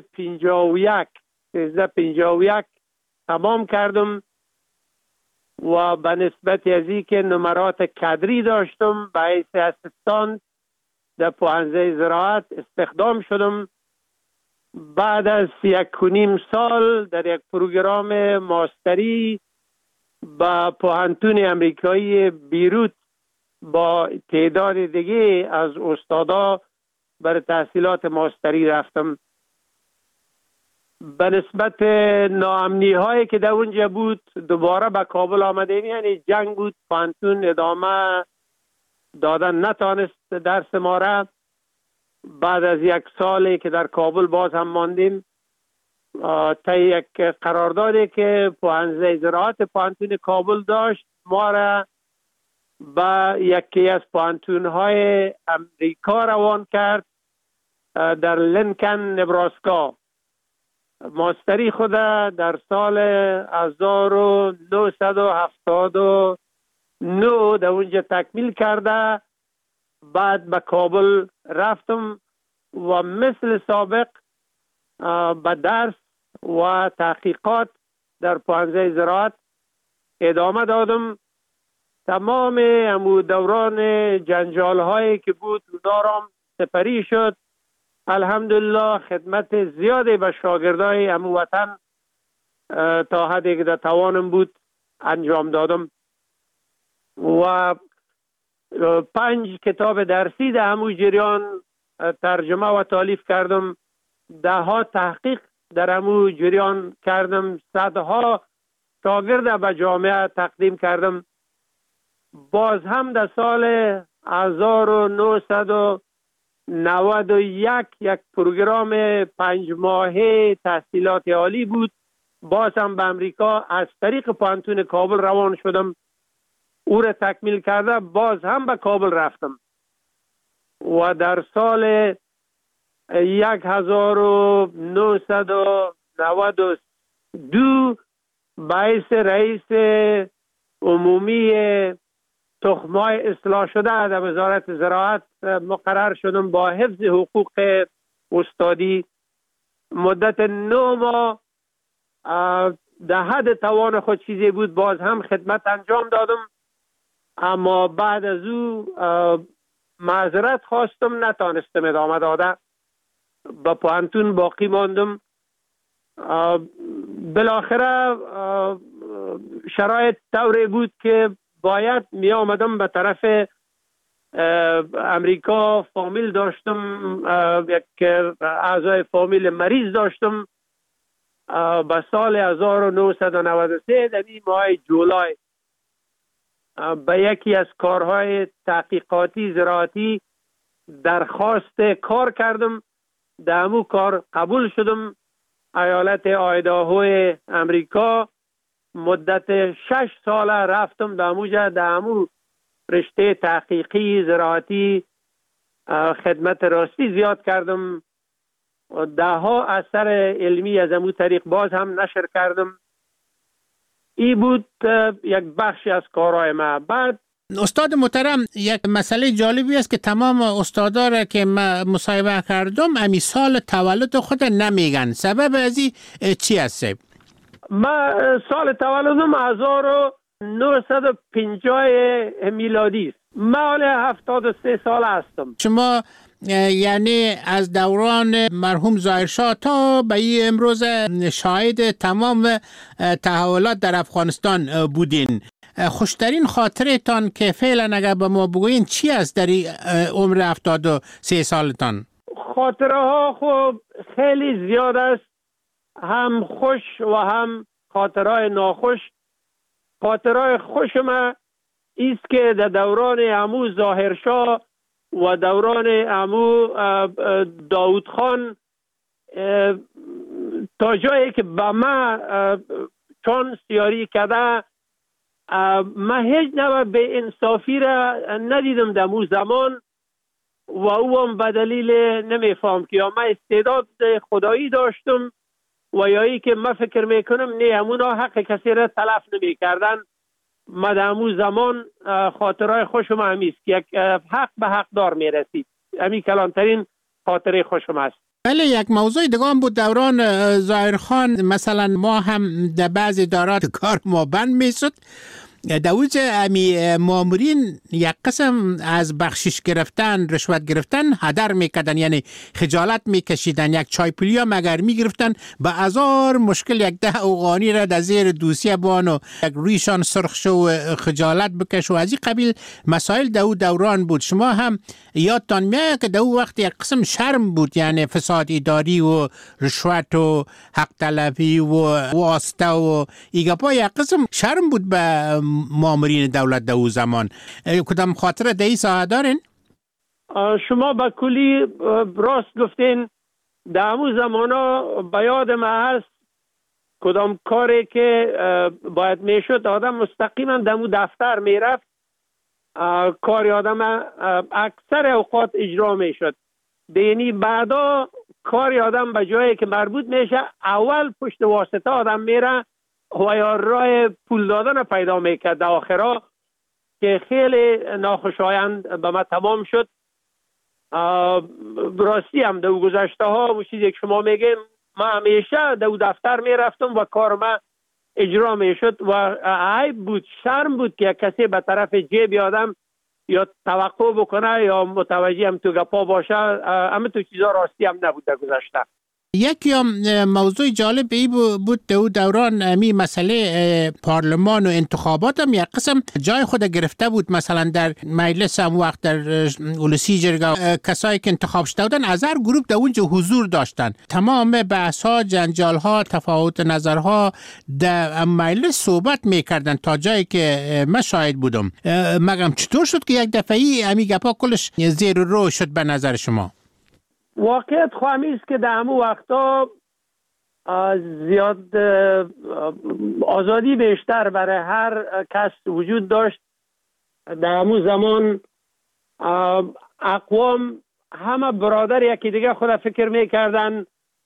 1351 تمام کردم و به نسبت از این که نمرات کادری داشتم به حیث اسیستانت در پوهنځی زراعت استخدام شدم. بعد از 1.5 سال در یک پروگرام ماستری با پوهنتون امریکایی بیروت با تعداد دیگه از استادا برای تحصیلات ماستری رفتم. به نسبت ناامنی هایی که در اونجا بود دوباره به کابل آمدیم، یعنی جنگ بود، پانتون ادامه دادن نتانست درس ما را. بعد از 1 سالی که در کابل باز هم ماندیم تا یک قراردادی که پوهنځی زراعت پانتون کابل داشت ما را به یکی از پانتون‌های امریکا روان کرد در لینکن نبراسکا. ماستری خود در سال 1979 در اونجا تکمیل کرده. بعد به کابل رفتم و مثل سابق به درس و تحقیقات در پوهنځی زراعت ادامه دادم. تمام دوران جنجال هایی که بود دارم سپری شد. الحمدلله خدمت زیادی به شاگردای وطن تا حدی که در توانم بود انجام دادم و 5 کتاب درسی در همون جریان ترجمه و تالیف کردم. 10 تحقیق در همون جریان کردم. 100 شاگرد به جامعه تقدیم کردم. باز هم در سال 1991 یک پروگرام 5 ماهه تحصیلات عالی بود. باز هم به امریکا از طریق پانتون کابل روان شدم. او را تکمیل کرده باز هم به کابل رفتم و در سال 1992 باعث رئیس عمومی تخم‌های اصلاح شده در وزارت زراعت مقرر شدم با حفظ حقوق استادی. مدت 9 ماه در حد توان خود چیزی بود باز هم خدمت انجام دادم، اما بعد از او معذرت خواستم، نتانستم ادامه داده، با پانتون باقی ماندم. بالاخره شرایط طوری بود که باید می آمدم به طرف امریکا. فامیل داشتم، یک اعضای فامیل مریض داشتم. به سال 1993 در ماه جولای به یکی از کارهای تحقیقاتی زراعتی درخواست کار کردم. در همون کار قبول شدم. ایالت آیداهو امریکا مدت 6 سال رفتم در همون رشته تحقیقی زراعتی خدمت راستی زیاد کردم. 10 اثر علمی از همون طریق باز هم نشر کردم. این بود یک بخشی از کارهای ما. بعد استاد محترم، یک مسئله جالبی است که تمام استادا را که من مصاحبه کردم امی سال تولد خود نمیگن. سبب ازی چی است؟ من سال تولدم 1950 میلادی است. من 73 سال هستم. شما یعنی از دوران مرحوم ظاهرشاه تا به امروز شاهد تمام تحولات در افغانستان بودین. خوشترین خاطرتان که فعلا اگر به ما بگوین چی است در عمر 73 سالتان؟ خاطره ها خب خیلی زیاد است، هم خوش و هم خاطرهای ناخوش. خاطرهای خوش ما ایست که در دوران عمو ظاهرشاه و دوران عمو داود خان تا جایی که به ما چون سیاری کرده، من هیچ نوع به انصافی را ندیدم در اون زمان و او هم به دلیل نمیفهم که یا من استعداد خدایی داشتم و یا ای که من فکر میکنم نه همونا حق کسی را تلف نمی کردن. من در اون زمان خاطرهای خوشم همیست که یک حق به حق دار می رسید. همین کلانترین خاطره خوشم است. بله، یک موضوع دیگه هم بود دوران ظاهرخان. مثلا ما هم در بعض ادارات کار ما بند می شد دوز امی مامورین یک قسم از بخشش گرفتن، رشوت گرفتن هدر میکردن، یعنی خجالت میکشیدن. یک چای پولیا مگر میگرفتن به هزار مشکل یک 10 اوغانی را در زیر دوسیه بان و یک ریشان سرخ شو و خجالت بکش و از این قبیل مسائل دوران بود. شما هم یادتان میاد که دو وقت یک قسم شرم بود، یعنی فساد اداری و رشوت و حق طلبی و واسطه و ایگپا یک قسم شرم بود به مامورین دولت دو زمان. کدام خاطره در این ساحه دارین؟ شما به کلی راست گفتین. در همون زمانا به یاد ما هست کدام کاری که باید میشد آدم مستقیما در مو دفتر میرفت، کاری آدم اکثر اوقات اجرا میشد. یعنی بعدا کاری آدم به جایی که مربوط میشه اول پشت واسطه آدم میره و یا راه پول دادن پیدا میکرد در آخرها که خیلی ناخوشایند به ما تمام شد. راستی هم در گذشته ها و چیزی که شما میگین، ما همیشه در دفتر میرفتم و کار ما اجرا میشد و عیب بود، شرم بود که کسی به طرف جیب آدم یا توقع بکنه یا متوجه هم تو گپا باشه. همه تو چیزا راستی هم نبود در گذشته. یکی موضوع جالب ای بود دوران می مسئله پارلمان و انتخابات هم یک قسم جای خود گرفته بود. مثلا در مجلس هم وقت در اولسی جرگه کسایی که انتخاب شده بودن از هر گروه در اونجا حضور داشتن. تمام بحث ها، جنجال ها، تفاوت نظرها در مجلس صحبت میکردن تا جایی که من شاهد بودم. مگم چطور شد که یک دفعی امی گپا کلش زیر رو شد به نظر شما؟ واقعیت خواهمی است که در همون وقتا زیاد آزادی بیشتر برای هر کس وجود داشت. در همون زمان اقوام همه برادر یکی دیگه خود فکر میکردن.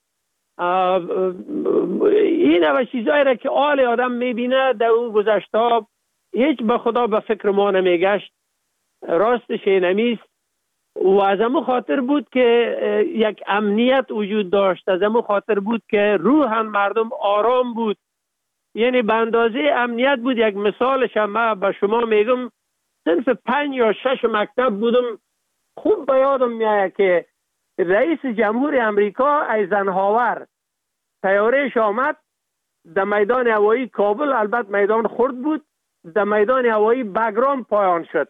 این همه چیزایی را که آل آدم میبینه در اون گذشته ها هیچ به خدا به فکر ما نمیگشت. راستش اینمیست و از همون خاطر بود که یک امنیت وجود داشت، از همون خاطر بود که روحاً مردم آرام بود. یعنی به اندازه امنیت بود. یک مثالش هم من به شما میگم، صنف 5 یا 6 مکتب بودم. خوب به یادم میاد که رئیس جمهور امریکا ایزنهاور طیارهش آمد در میدان هوایی کابل، البته میدان خرد بود، در میدان هوایی بگرام پایان شد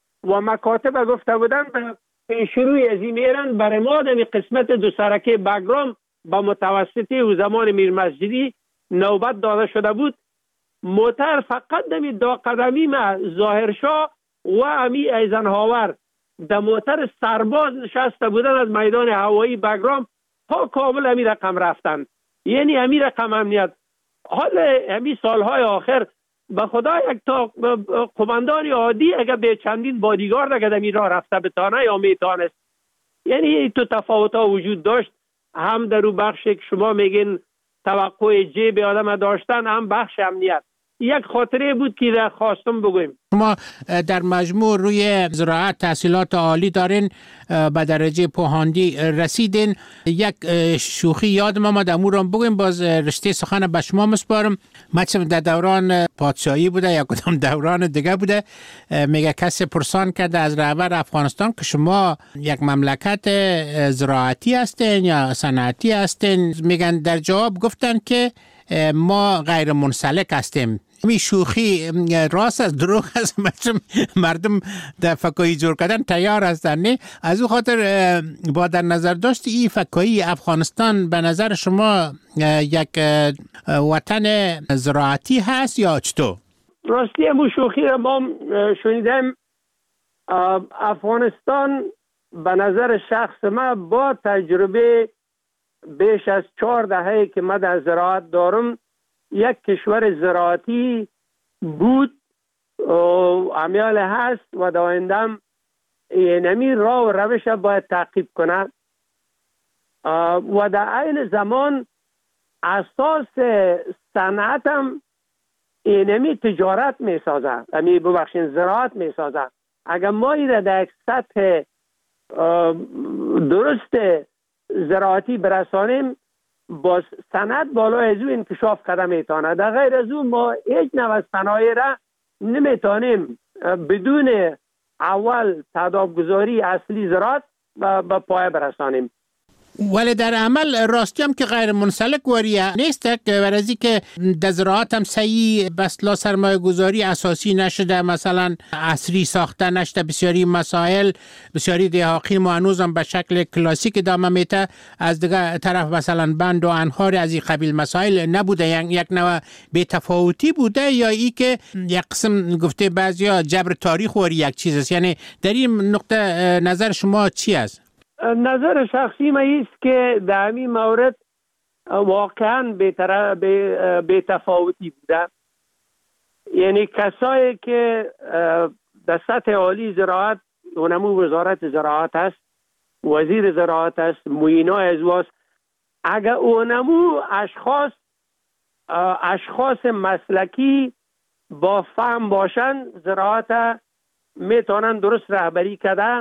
و مکاتب گفته بودن به شروع از این میرن برای ما دمی قسمت دو سرکه بگرام با متوسطی و زمان میر مسجدی نوبت داده شده بود. موتر فقط دمی دا قدمی ما ظاهرشاه و امی ایزنهاور در موتر سرباز نشسته بودن از میدان هوایی بگرام تا کابل امی رقم رفتن. یعنی امی رقم امنیت. حال امی سالهای آخر به خدا یک تا قماندان عادی اگر به چندین بادیگارد اگر در راه رفته بتانه یا میتانست. یعنی تو تفاوت ها وجود داشت، هم در اون بخش که شما میگین توقع جیب آدم داشتن، هم بخش امنیت. یک خاطره بود که در خواستم بگویم. شما در مجموع روی زراعت تحصیلات عالی دارین، به درجه پوهاندی رسیدین. یک شوخی یادم آمد امورم بگویم، باز رشته سخن به شما مسپارم. مثلا در دوران پادشاهی بوده یا کدام دوران دیگه بوده، میگه کسی پرسان کرده از رهبر افغانستان که شما یک مملکت زراعتی هستین یا صنعتی هستین؟ میگن در جواب گفتن که ما غیر منسلک هستیم. می شوخی راست از دروغ است؟ مردم در فکایی جور کردن تیار هستن، نه؟ از او خاطر با در نظر داشت این فکایی افغانستان به نظر شما یک وطن زراعتی هست یا چطور؟ راستی همون شوخی را ما شنیدم. افغانستان به نظر شخص ما با تجربه بیش از 4 دهه که من در زراعت دارم یک کشور زراعتی بود، امیال هست و در آینده اینمی راه و روش باید تعقیب کنه و در عین زمان اساس صنعت هم اینمی تجارت می سازه، یعنی ببخشین زراعت می سازه. اگر ما این در یک سطح درست زراعتی برسانیم، با صنعت بالا از او انکشاف قدم میتانه. در غیر از او ما هیچ نوع صنایع را نمیتونیم بدون اول تدابگذاری اصلی زراعت به پایه برسانیم. ولی در عمل راستی هم که غیر منسلک وریه نیست که ورزی که در زراعت هم صحیح بسلا سرمایه گذاری اساسی نشده، مثلا عصری ساخته نشده، بسیاری مسائل بسیاری دهاقین ما هنوز هم به شکل کلاسیک ادامه میته، از دیگه طرف مثلا بند و انهار از این قبیل مسائل نبوده، یک نوع بی‌تفاوتی بوده، یا ای که یک قسم گفته بعضیا جبر تاریخ وری یک چیز است. یعنی در این نقطه نظر شما چی است؟ نظر شخصی ما است که در این مورد واقعا بی تفاوتی بوده. یعنی کسایی که در سطح عالی زراعت اونمو وزارت زراعت است، وزیر زراعت است، معینای از واست، اگر اونمو اشخاص مسلکی با فهم باشن زراعت میتونن درست رهبری کرده.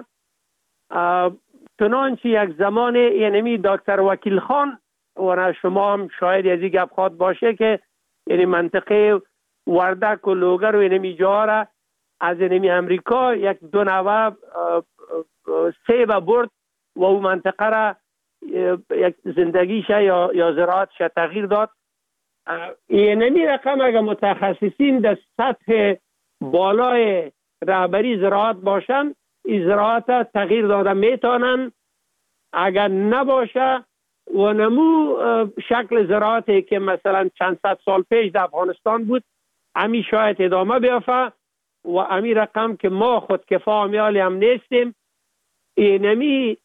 چنانچه یک زمان یعنی دکتر وکیل خان و شما هم شاید از این گپ خواد باشه که یعنی منطقه وردک و لوگر و یعنی جا را از یعنی امریکا یک دو نوع سیب برد و اون منطقه را یک زندگیش یا زراعتش تغییر داد. یعنی رقم اگر متخصصین در سطح بالای رهبری زراعت باشن این زراعت تغییر داده میتونن. اگر نباشه و نمو شکل زراعتی که مثلا چند صد سال پیش در افغانستان بود امی شاید ادامه بیافه و امی رقم که ما خودکفا میالی هم نیستیم. اینمی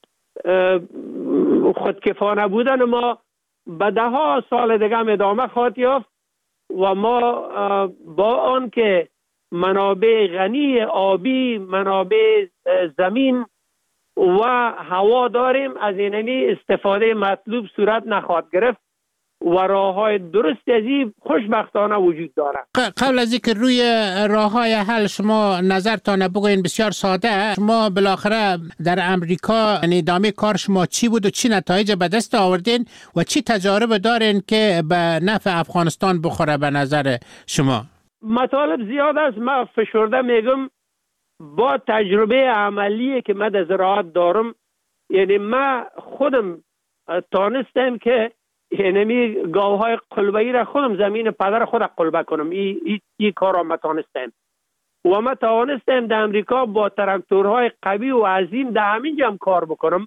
خودکفا نبودن ما به ده ها سال دیگه هم ادامه خواهد یافت و ما با آن که منابع غنی آبی، منابع زمین و هوا داریم، از اینمی استفاده مطلوب صورت نخواهد گرفت و راه‌های درست از این خوشبختانه وجود داره. قبل از اینکه روی راه‌های حل شما نظرتان بگوین، بسیار ساده، شما بالاخره در امریکا ادامه کار شما چی بود و چی نتایج به دست آوردین و چی تجارب دارین که به نفع افغانستان بخوره به نظر شما؟ مطالب زیاد است. من فشرده میگم با تجربه عملی که من در زراعت دارم، یعنی من خودم تانستم که یعنی گاوهای قلبه‌ای را خودم زمین پدر خود قلبه کنم. این کار را من تانستم و من توانستم در امریکا با تراکتورهای قوی و عظیم در همینجا هم کار بکنم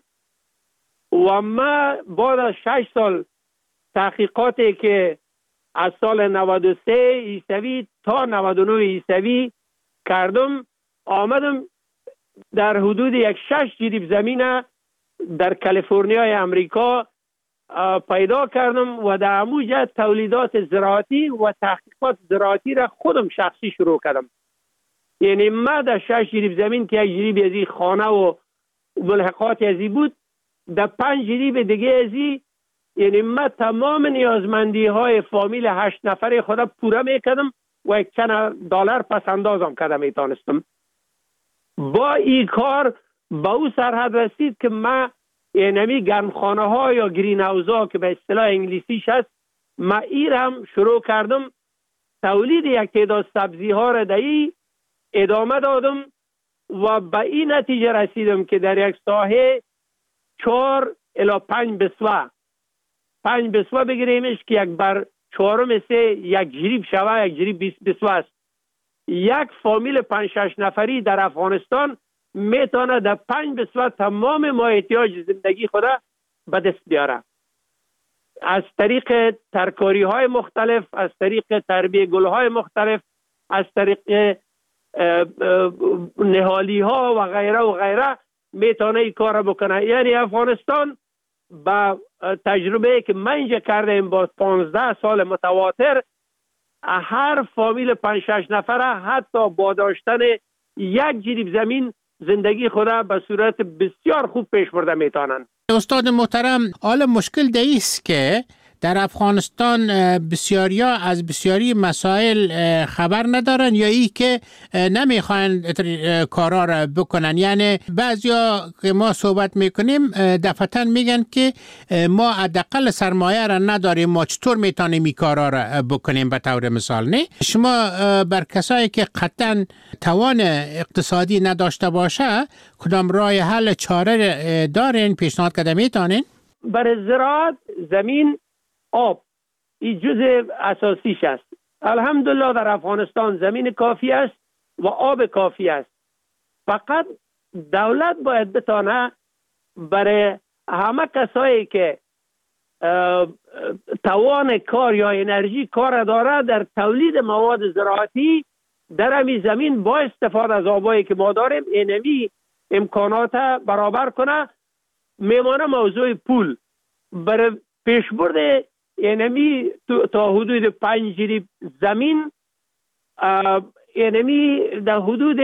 و من بعد از 6 سال تحقیقاتی که از سال 93 عیسوی تا 99 عیسوی کردم، آمدم در حدود یک 6 جریب زمین در کالیفرنیای امریکا پیدا کردم و در همونجا تولیدات زراعتی و تحقیقات زراعتی را خودم شخصی شروع کردم. یعنی من در 6 جریب زمین که یک جریب ازی خانه و ملحقات ازی بود، در 5 جریب دیگه ازی یعنی من تمام نیازمندی های فامیل 8 نفره خودم پوره میکردم و یک چند دلار پس اندازم کردم میتونستم. با این کار به او سرحد رسید که من یعنی گرمخانه ها یا گرین هاوس ها که به اصطلاح انگلیسیش هست، من این هم شروع کردم تولید یک تعداد سبزی ها را در این ادامه دادم و به این نتیجه رسیدم که در یک ساحه 4 الی 5 بسوه 5 بسوه بگیریمش که یک بر 4 یک جریب شوه، یک جریب 20 بسوه است. یک فامیل 5-6 نفری در افغانستان میتونه در 5 بسوه تمام ما احتیاج زندگی خود به دست بیاره. از طریق ترکاری های مختلف، از طریق تربیه گل های مختلف، از طریق نهالی ها و غیره میتونه این کار بکنه. یعنی افغانستان با تجربه که من اینجا کردم با 15 سال متواتر، هر فامیل 5-6 نفره حتی با داشتن یک جریب زمین زندگی خود به صورت بسیار خوب پیش برده میتونن. استاد محترم، حالا مشکل دیست که در افغانستان بسیاریا از بسیاری مسائل خبر ندارن یا ای که نمیخوان کارا را بکنن. یعنی بعضیا که ما صحبت میکنیم دفعتاً میگن که ما حداقل سرمایه را نداریم، ما چطور میتونیم این کارا را بکنیم به طور مثال. نه شما بر کسایی که قطعاً توان اقتصادی نداشته باشه کدام راه حل چاره دارین پیشنهاد کرده میتونین؟ برای زراعت زمین، آب این جزء اساسیش است. الحمدلله در افغانستان زمین کافی است و آب کافی است. فقط دولت باید بتانه برای همه کسایی که توان کار یا انرژی کار داره در تولید مواد زراعتی در همین زمین با استفاده از آبایی که ما داریم اینمی امکانات برابر کنه. میمانه موضوع پول برای پیشبرد اینمی تا حدود 5 جریب زمین، اینمی در حدود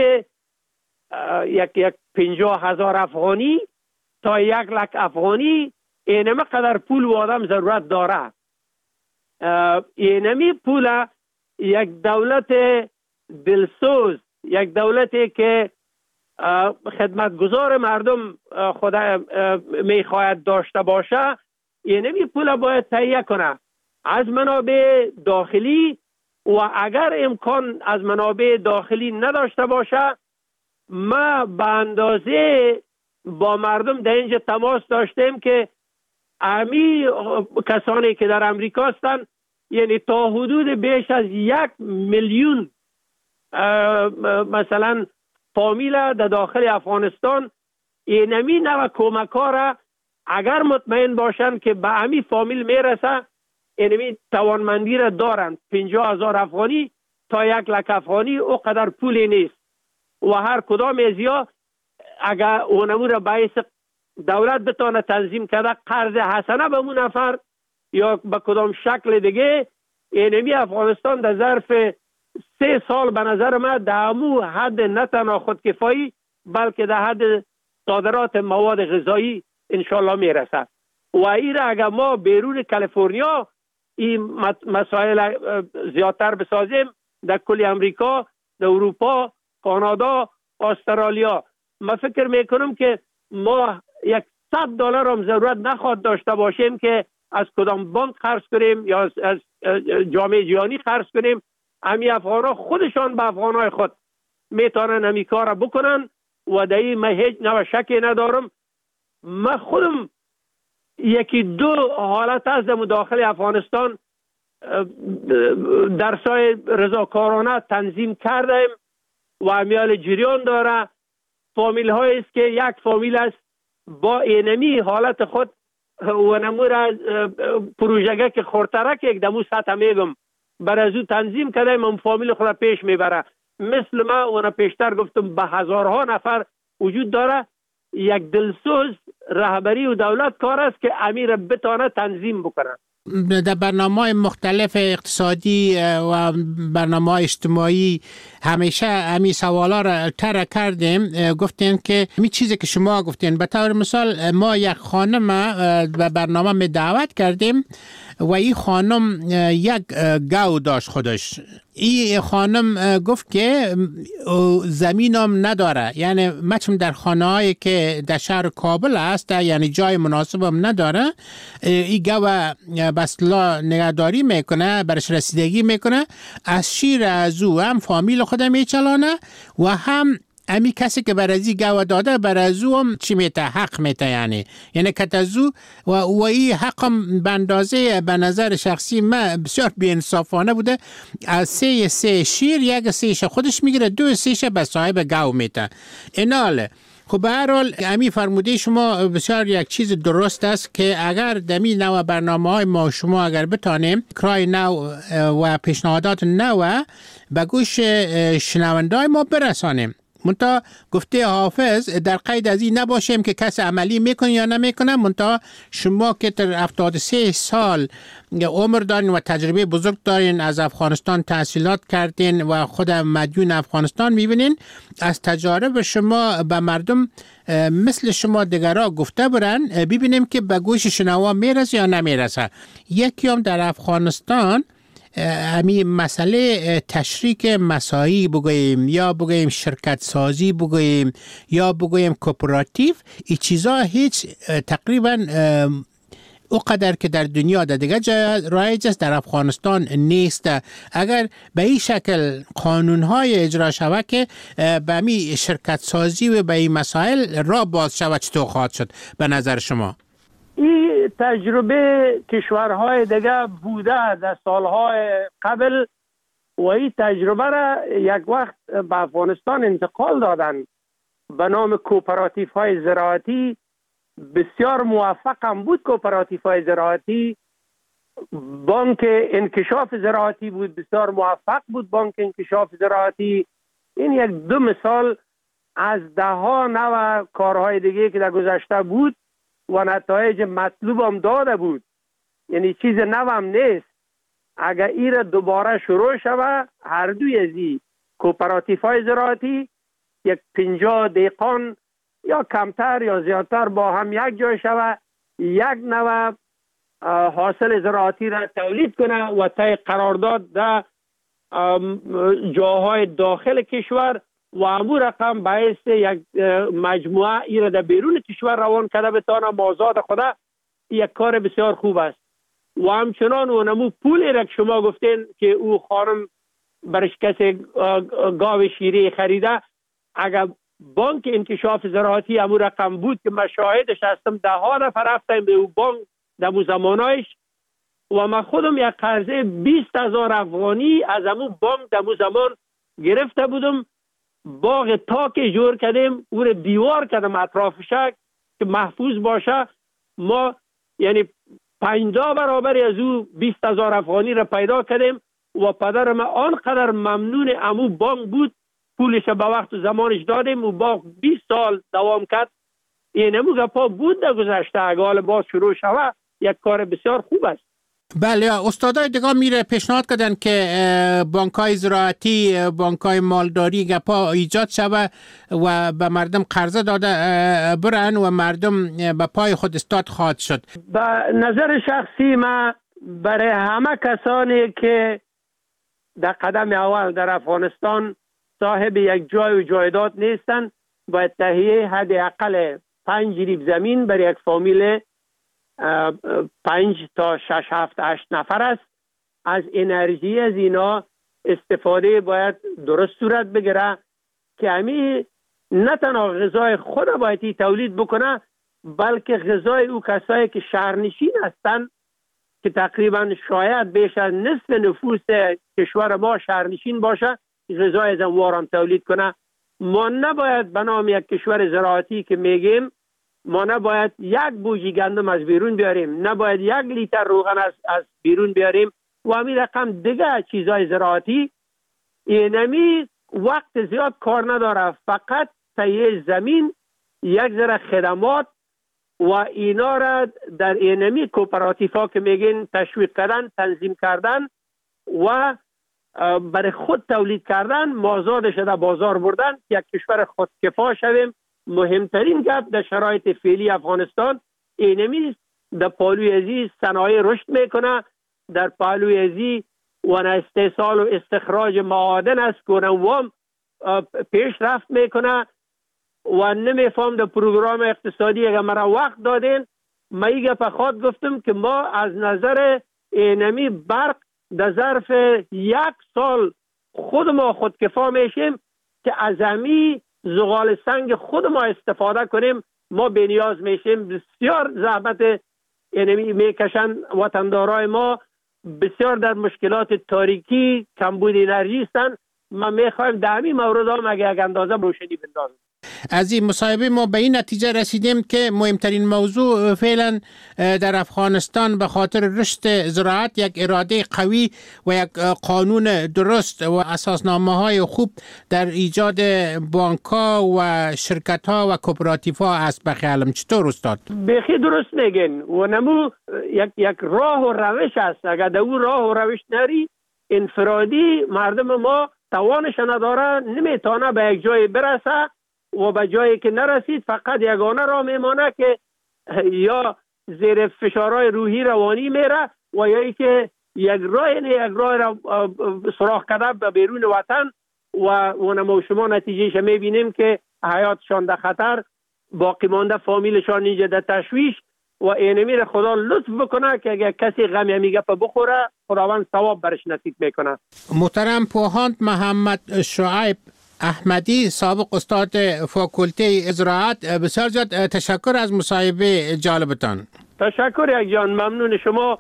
یک 50,000 افغانی تا 100,000 افغانی اینمی قدر پول و آدم ضرورت داره. اینمی پول یک دولت دلسوز، یک دولتی که خدمتگزار مردم خدا میخواهد داشته باشه، اینمی پول باید تهیه کنه از منابع داخلی و اگر امکان از منابع داخلی نداشته باشه ما به اندازه با مردم در اینجا تماس داشتیم که امی کسانی که در امریکا هستند یعنی تا حدود بیش از 1,000,000 مثلا فامیل در داخل افغانستان اینمی نوع کمک ها را اگر مطمئن باشن که به امی فامیل میرسه اینمی توانمندی را دارند. 50,000 افغانی تا 100,000 افغانی او قدر پولی نیست و هر کدام ازیا اگر اونمو را باعث دولت بتانه تنظیم کرده قرض حسنه به اون نفر یا به کدام شکل دیگه اینمی افغانستان در ظرف 3 سال به نظر من در همو حد نه تنها خودکفایی بلکه در حد صادرات مواد غذایی انشالله میرسد و این را اگر ما بیرون کالیفرنیا این مسائل زیادتر بسازیم در کل امریکا، در اروپا، کانادا، استرالیا، من فکر میکنم که ما $100 هم ضرورت نخواد داشته باشیم که از کدام بانک خرج کنیم یا از جامعه جهانی خرج کنیم. امی افغان‌ها خودشان به افغان‌های خود میتونن امی کار را بکنن و در این من هیچ نوع شکی ندارم. من خودم 1-2 حالت از داخل افغانستان درسای رضاکارانه تنظیم کردیم و امیال جریان داره. فامیل هایی است که یک فامیل است با اینمی حالت خود و نمور پروژه که خورترک یک دمو سطح میگم برای زو تنظیم کردیم هم فامیل خود پیش میبره. مثل ما اونا پیشتر گفتم به هزارها نفر وجود داره. یک دلسوز رهبری و دولت کار است که امیر بتانه تنظیم بکنه. در برنامه‌های مختلف اقتصادی و برنامه‌های اجتماعی همیشه همین سوالا را طرح کردیم. گفتین که می چیزی که شما گفتین به طور مثال ما یک خانم به برنامه می دعوت کردیم و این خانم یک گاو داشت خودش. این خانم گفت که زمینم نداره، یعنی مچم در خانه‌هایی که در شهر کابل است یعنی جای مناسبم نداره. این گاو بسلا نگهداری میکنه، برش رسیدگی میکنه، از شیر از او هم فامیل خود میچلانه و هم امی کسی که برازی گاو داده برازو هم چی میته حق میته یعنی کتازو و این حقم به اندازه به نظر شخصی من بسیار بی‌انصافانه بوده. از 3 شیر یک 3 خودش میگیره، 2 3 به صاحب گاو میته. ایناله خب به هر حال امی فرموده شما بسیار یک چیز درست است که اگر دمی نوع برنامه‌های ما شما اگر بتانیم کرای نو و پیشنهادات نو به گوش شنونده‌های ما برسانیم. منتها گفته حافظ در قید از این نباشیم که کس عملی میکنه یا نمیکنه. منتها شما که در 73 سال عمر دارین و تجربه بزرگ دارین، از افغانستان تحصیلات کردین و خود مدیون افغانستان میبینین، از تجارب شما به مردم مثل شما دیگرها گفته برن ببینیم که به گوش شنوا میرسه یا نمیرسه. یکی هم در افغانستان همین مسئله تشریک مساعی بگوییم یا بگوییم شرکت سازی بگوییم یا بگوییم کوپراتیو، این چیزا هیچ تقریبا اقدر که در دنیا در دیگه جای رایج است در افغانستان نیست. اگر به این شکل قانونهای اجرا شود که به همین شرکت سازی و به این مسائل را باز شود، چطور خواهد شد به نظر شما؟ این تجربه کشورهای دیگه بوده در سالهای قبل و این تجربه را یک وقت به افغانستان انتقال دادن به نام کوپراتیف های زراعتی. بسیار موفق هم بود کوپراتیف های زراعتی. بانک انکشاف زراعتی بود، بسیار موفق بود بانک انکشاف زراعتی. این یک دو مثال از ده ها نوع کارهای دیگه که در گذشته بود و نتایج مطلوب هم داده بود، یعنی چیز نو هم نیست. اگر این را دوباره شروع شود، هر دوی از این کوپراتیف های زراعتی یک 50 دهقان یا کمتر یا زیادتر با هم یک جای شود، یک نوع حاصل زراعتی را تولید کنه و طی قرارداد در جاهای داخل کشور و امور رقم باعث یک مجموعه ای را در بیرون کشور روان کرده بتانه بازار خدا. یک کار بسیار خوب است. و همچنان و نمو پولی را که شما گفتین که او خانم برش کسی گاو شیری خریده، اگر بانک انکشاف زراعتی امور رقم بود که مشاهدش هستم، ده ها نفر رفتیم به او بانک در زمانایش و من خودم یک قرضه 20,000 افغانی از امو بانک در زمان گرفته بودم. باغ تاک جور کردیم، او رو دیوار کردم اطرافش که محفوظ باشه. ما یعنی 50 برابر از او 20,000 افغانی را پیدا کردیم و پدر ما آنقدر ممنون امو بانک بود، پولش به وقت و زمانش دادیم و باغ 20 سال دوام کرد. این امو گپا بود در گذشته، اگر باز شروع شود یک کار بسیار خوب است. بله، استادای دیگه میره پیشنهاد کردن که بانک‌های زراعتی، بانک‌های مالداری گپا ایجاد شود و به مردم قرضه داده برن و مردم به پای خود استاد خواهد شد. به نظر شخصی من برای همه کسانی که در قدم اول در افغانستان صاحب یک جای و جایداد نیستن، باید تهیه حداقل 5 ریب زمین برای یک فامیل 5 تا 6 7 8 نفر است. از انرژی از اینا استفاده باید درست صورت بگیره که همین نه تنها غذای خود باید تولید بکنه، بلکه غذای او کسایی که شهرنشین هستن که تقریبا شاید بیش از نصف نفوس کشور ما شهرنشین باشه، غذای از انوارم تولید کنه. ما نباید به نام یک کشور زراعتی که میگیم، ما نباید یک بوجی گندم از بیرون بیاریم، نباید 1 لیتر روغن از بیرون بیاریم و همین رقم دیگه چیزای زراعتی. اینمی وقت زیاد کار نداره، فقط تهیه زمین، یک ذره خدمات و اینا را در اینمی کوپراتیف ها که میگین تشویق کردن، تنظیم کردن و برای خود تولید کردن، مازادش در بازار بردن، یک کشور خودکفا شویم. مهمترین گپ در شرایط فعلی افغانستان اینمی در پالوی ازی صنایع رشد میکنه، در پالوی ازی و استحصال و استخراج معادن است که اونم پیش رفت میکنه و نمیفهم در پروگرام اقتصادی اگر مرا وقت دادین من این گپ خود گفتم که ما از نظر اینمی برق در ظرف 1 سال خود ما خودکفا میشیم که از همی زغال سنگ خود ما استفاده کنیم. ما به نیاز میشیم. بسیار زحمت اینمی میکشن وطندارای ما، بسیار در مشکلات تاریکی، کمبود انرژی هستند. ما میخوایم در همین مورد هم اگه یک اندازه روشنی بندازیم. از این مصاحبه ما به این نتیجه رسیدیم که مهمترین موضوع فعلا در افغانستان به خاطر رشد زراعت یک اراده قوی و یک قانون درست و اساسنامه‌های خوب در ایجاد بانک‌ها و شرکت‌ها و کوپراتیف‌ها است. به خیالم چطور استاد؟ بخی درست میگن و نمو یک راه و روش است. اگر در اون راه و روش نری انفرادی مردم ما توانش نداره، نمیتونه به یک جای برسه و به جایی که نرسید فقط یگانه راه میمانه که یا زیر فشارهای روحی روانی میره و یا ای که یک راه را سراغ کرده به بیرون وطن و نما شما نتیجهش میبینیم که حیاتشان در خطر، باقی مانده فامیلشان اینجا در تشویش و اینمی را خدا لطف بکنه که اگر کسی غم میگه بخوره خداوند ثواب برش نصیب میکنه. محترم پوهاند محمد شعیب احمدی، سابق استاد فاکولته زراعت، بسیار زیاد تشکر از مصاحبه جالبتان. تشکر یک جان، ممنون شما.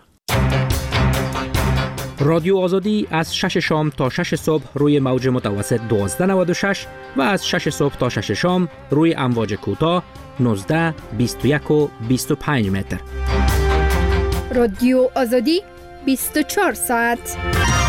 رادیو آزادی از 6 شام تا 6 صبح روی موج متوسط 1296 و از 6 صبح تا 6 شام روی امواج کوتاه 19، 21 و 25 متر. رادیو آزادی 24 ساعت.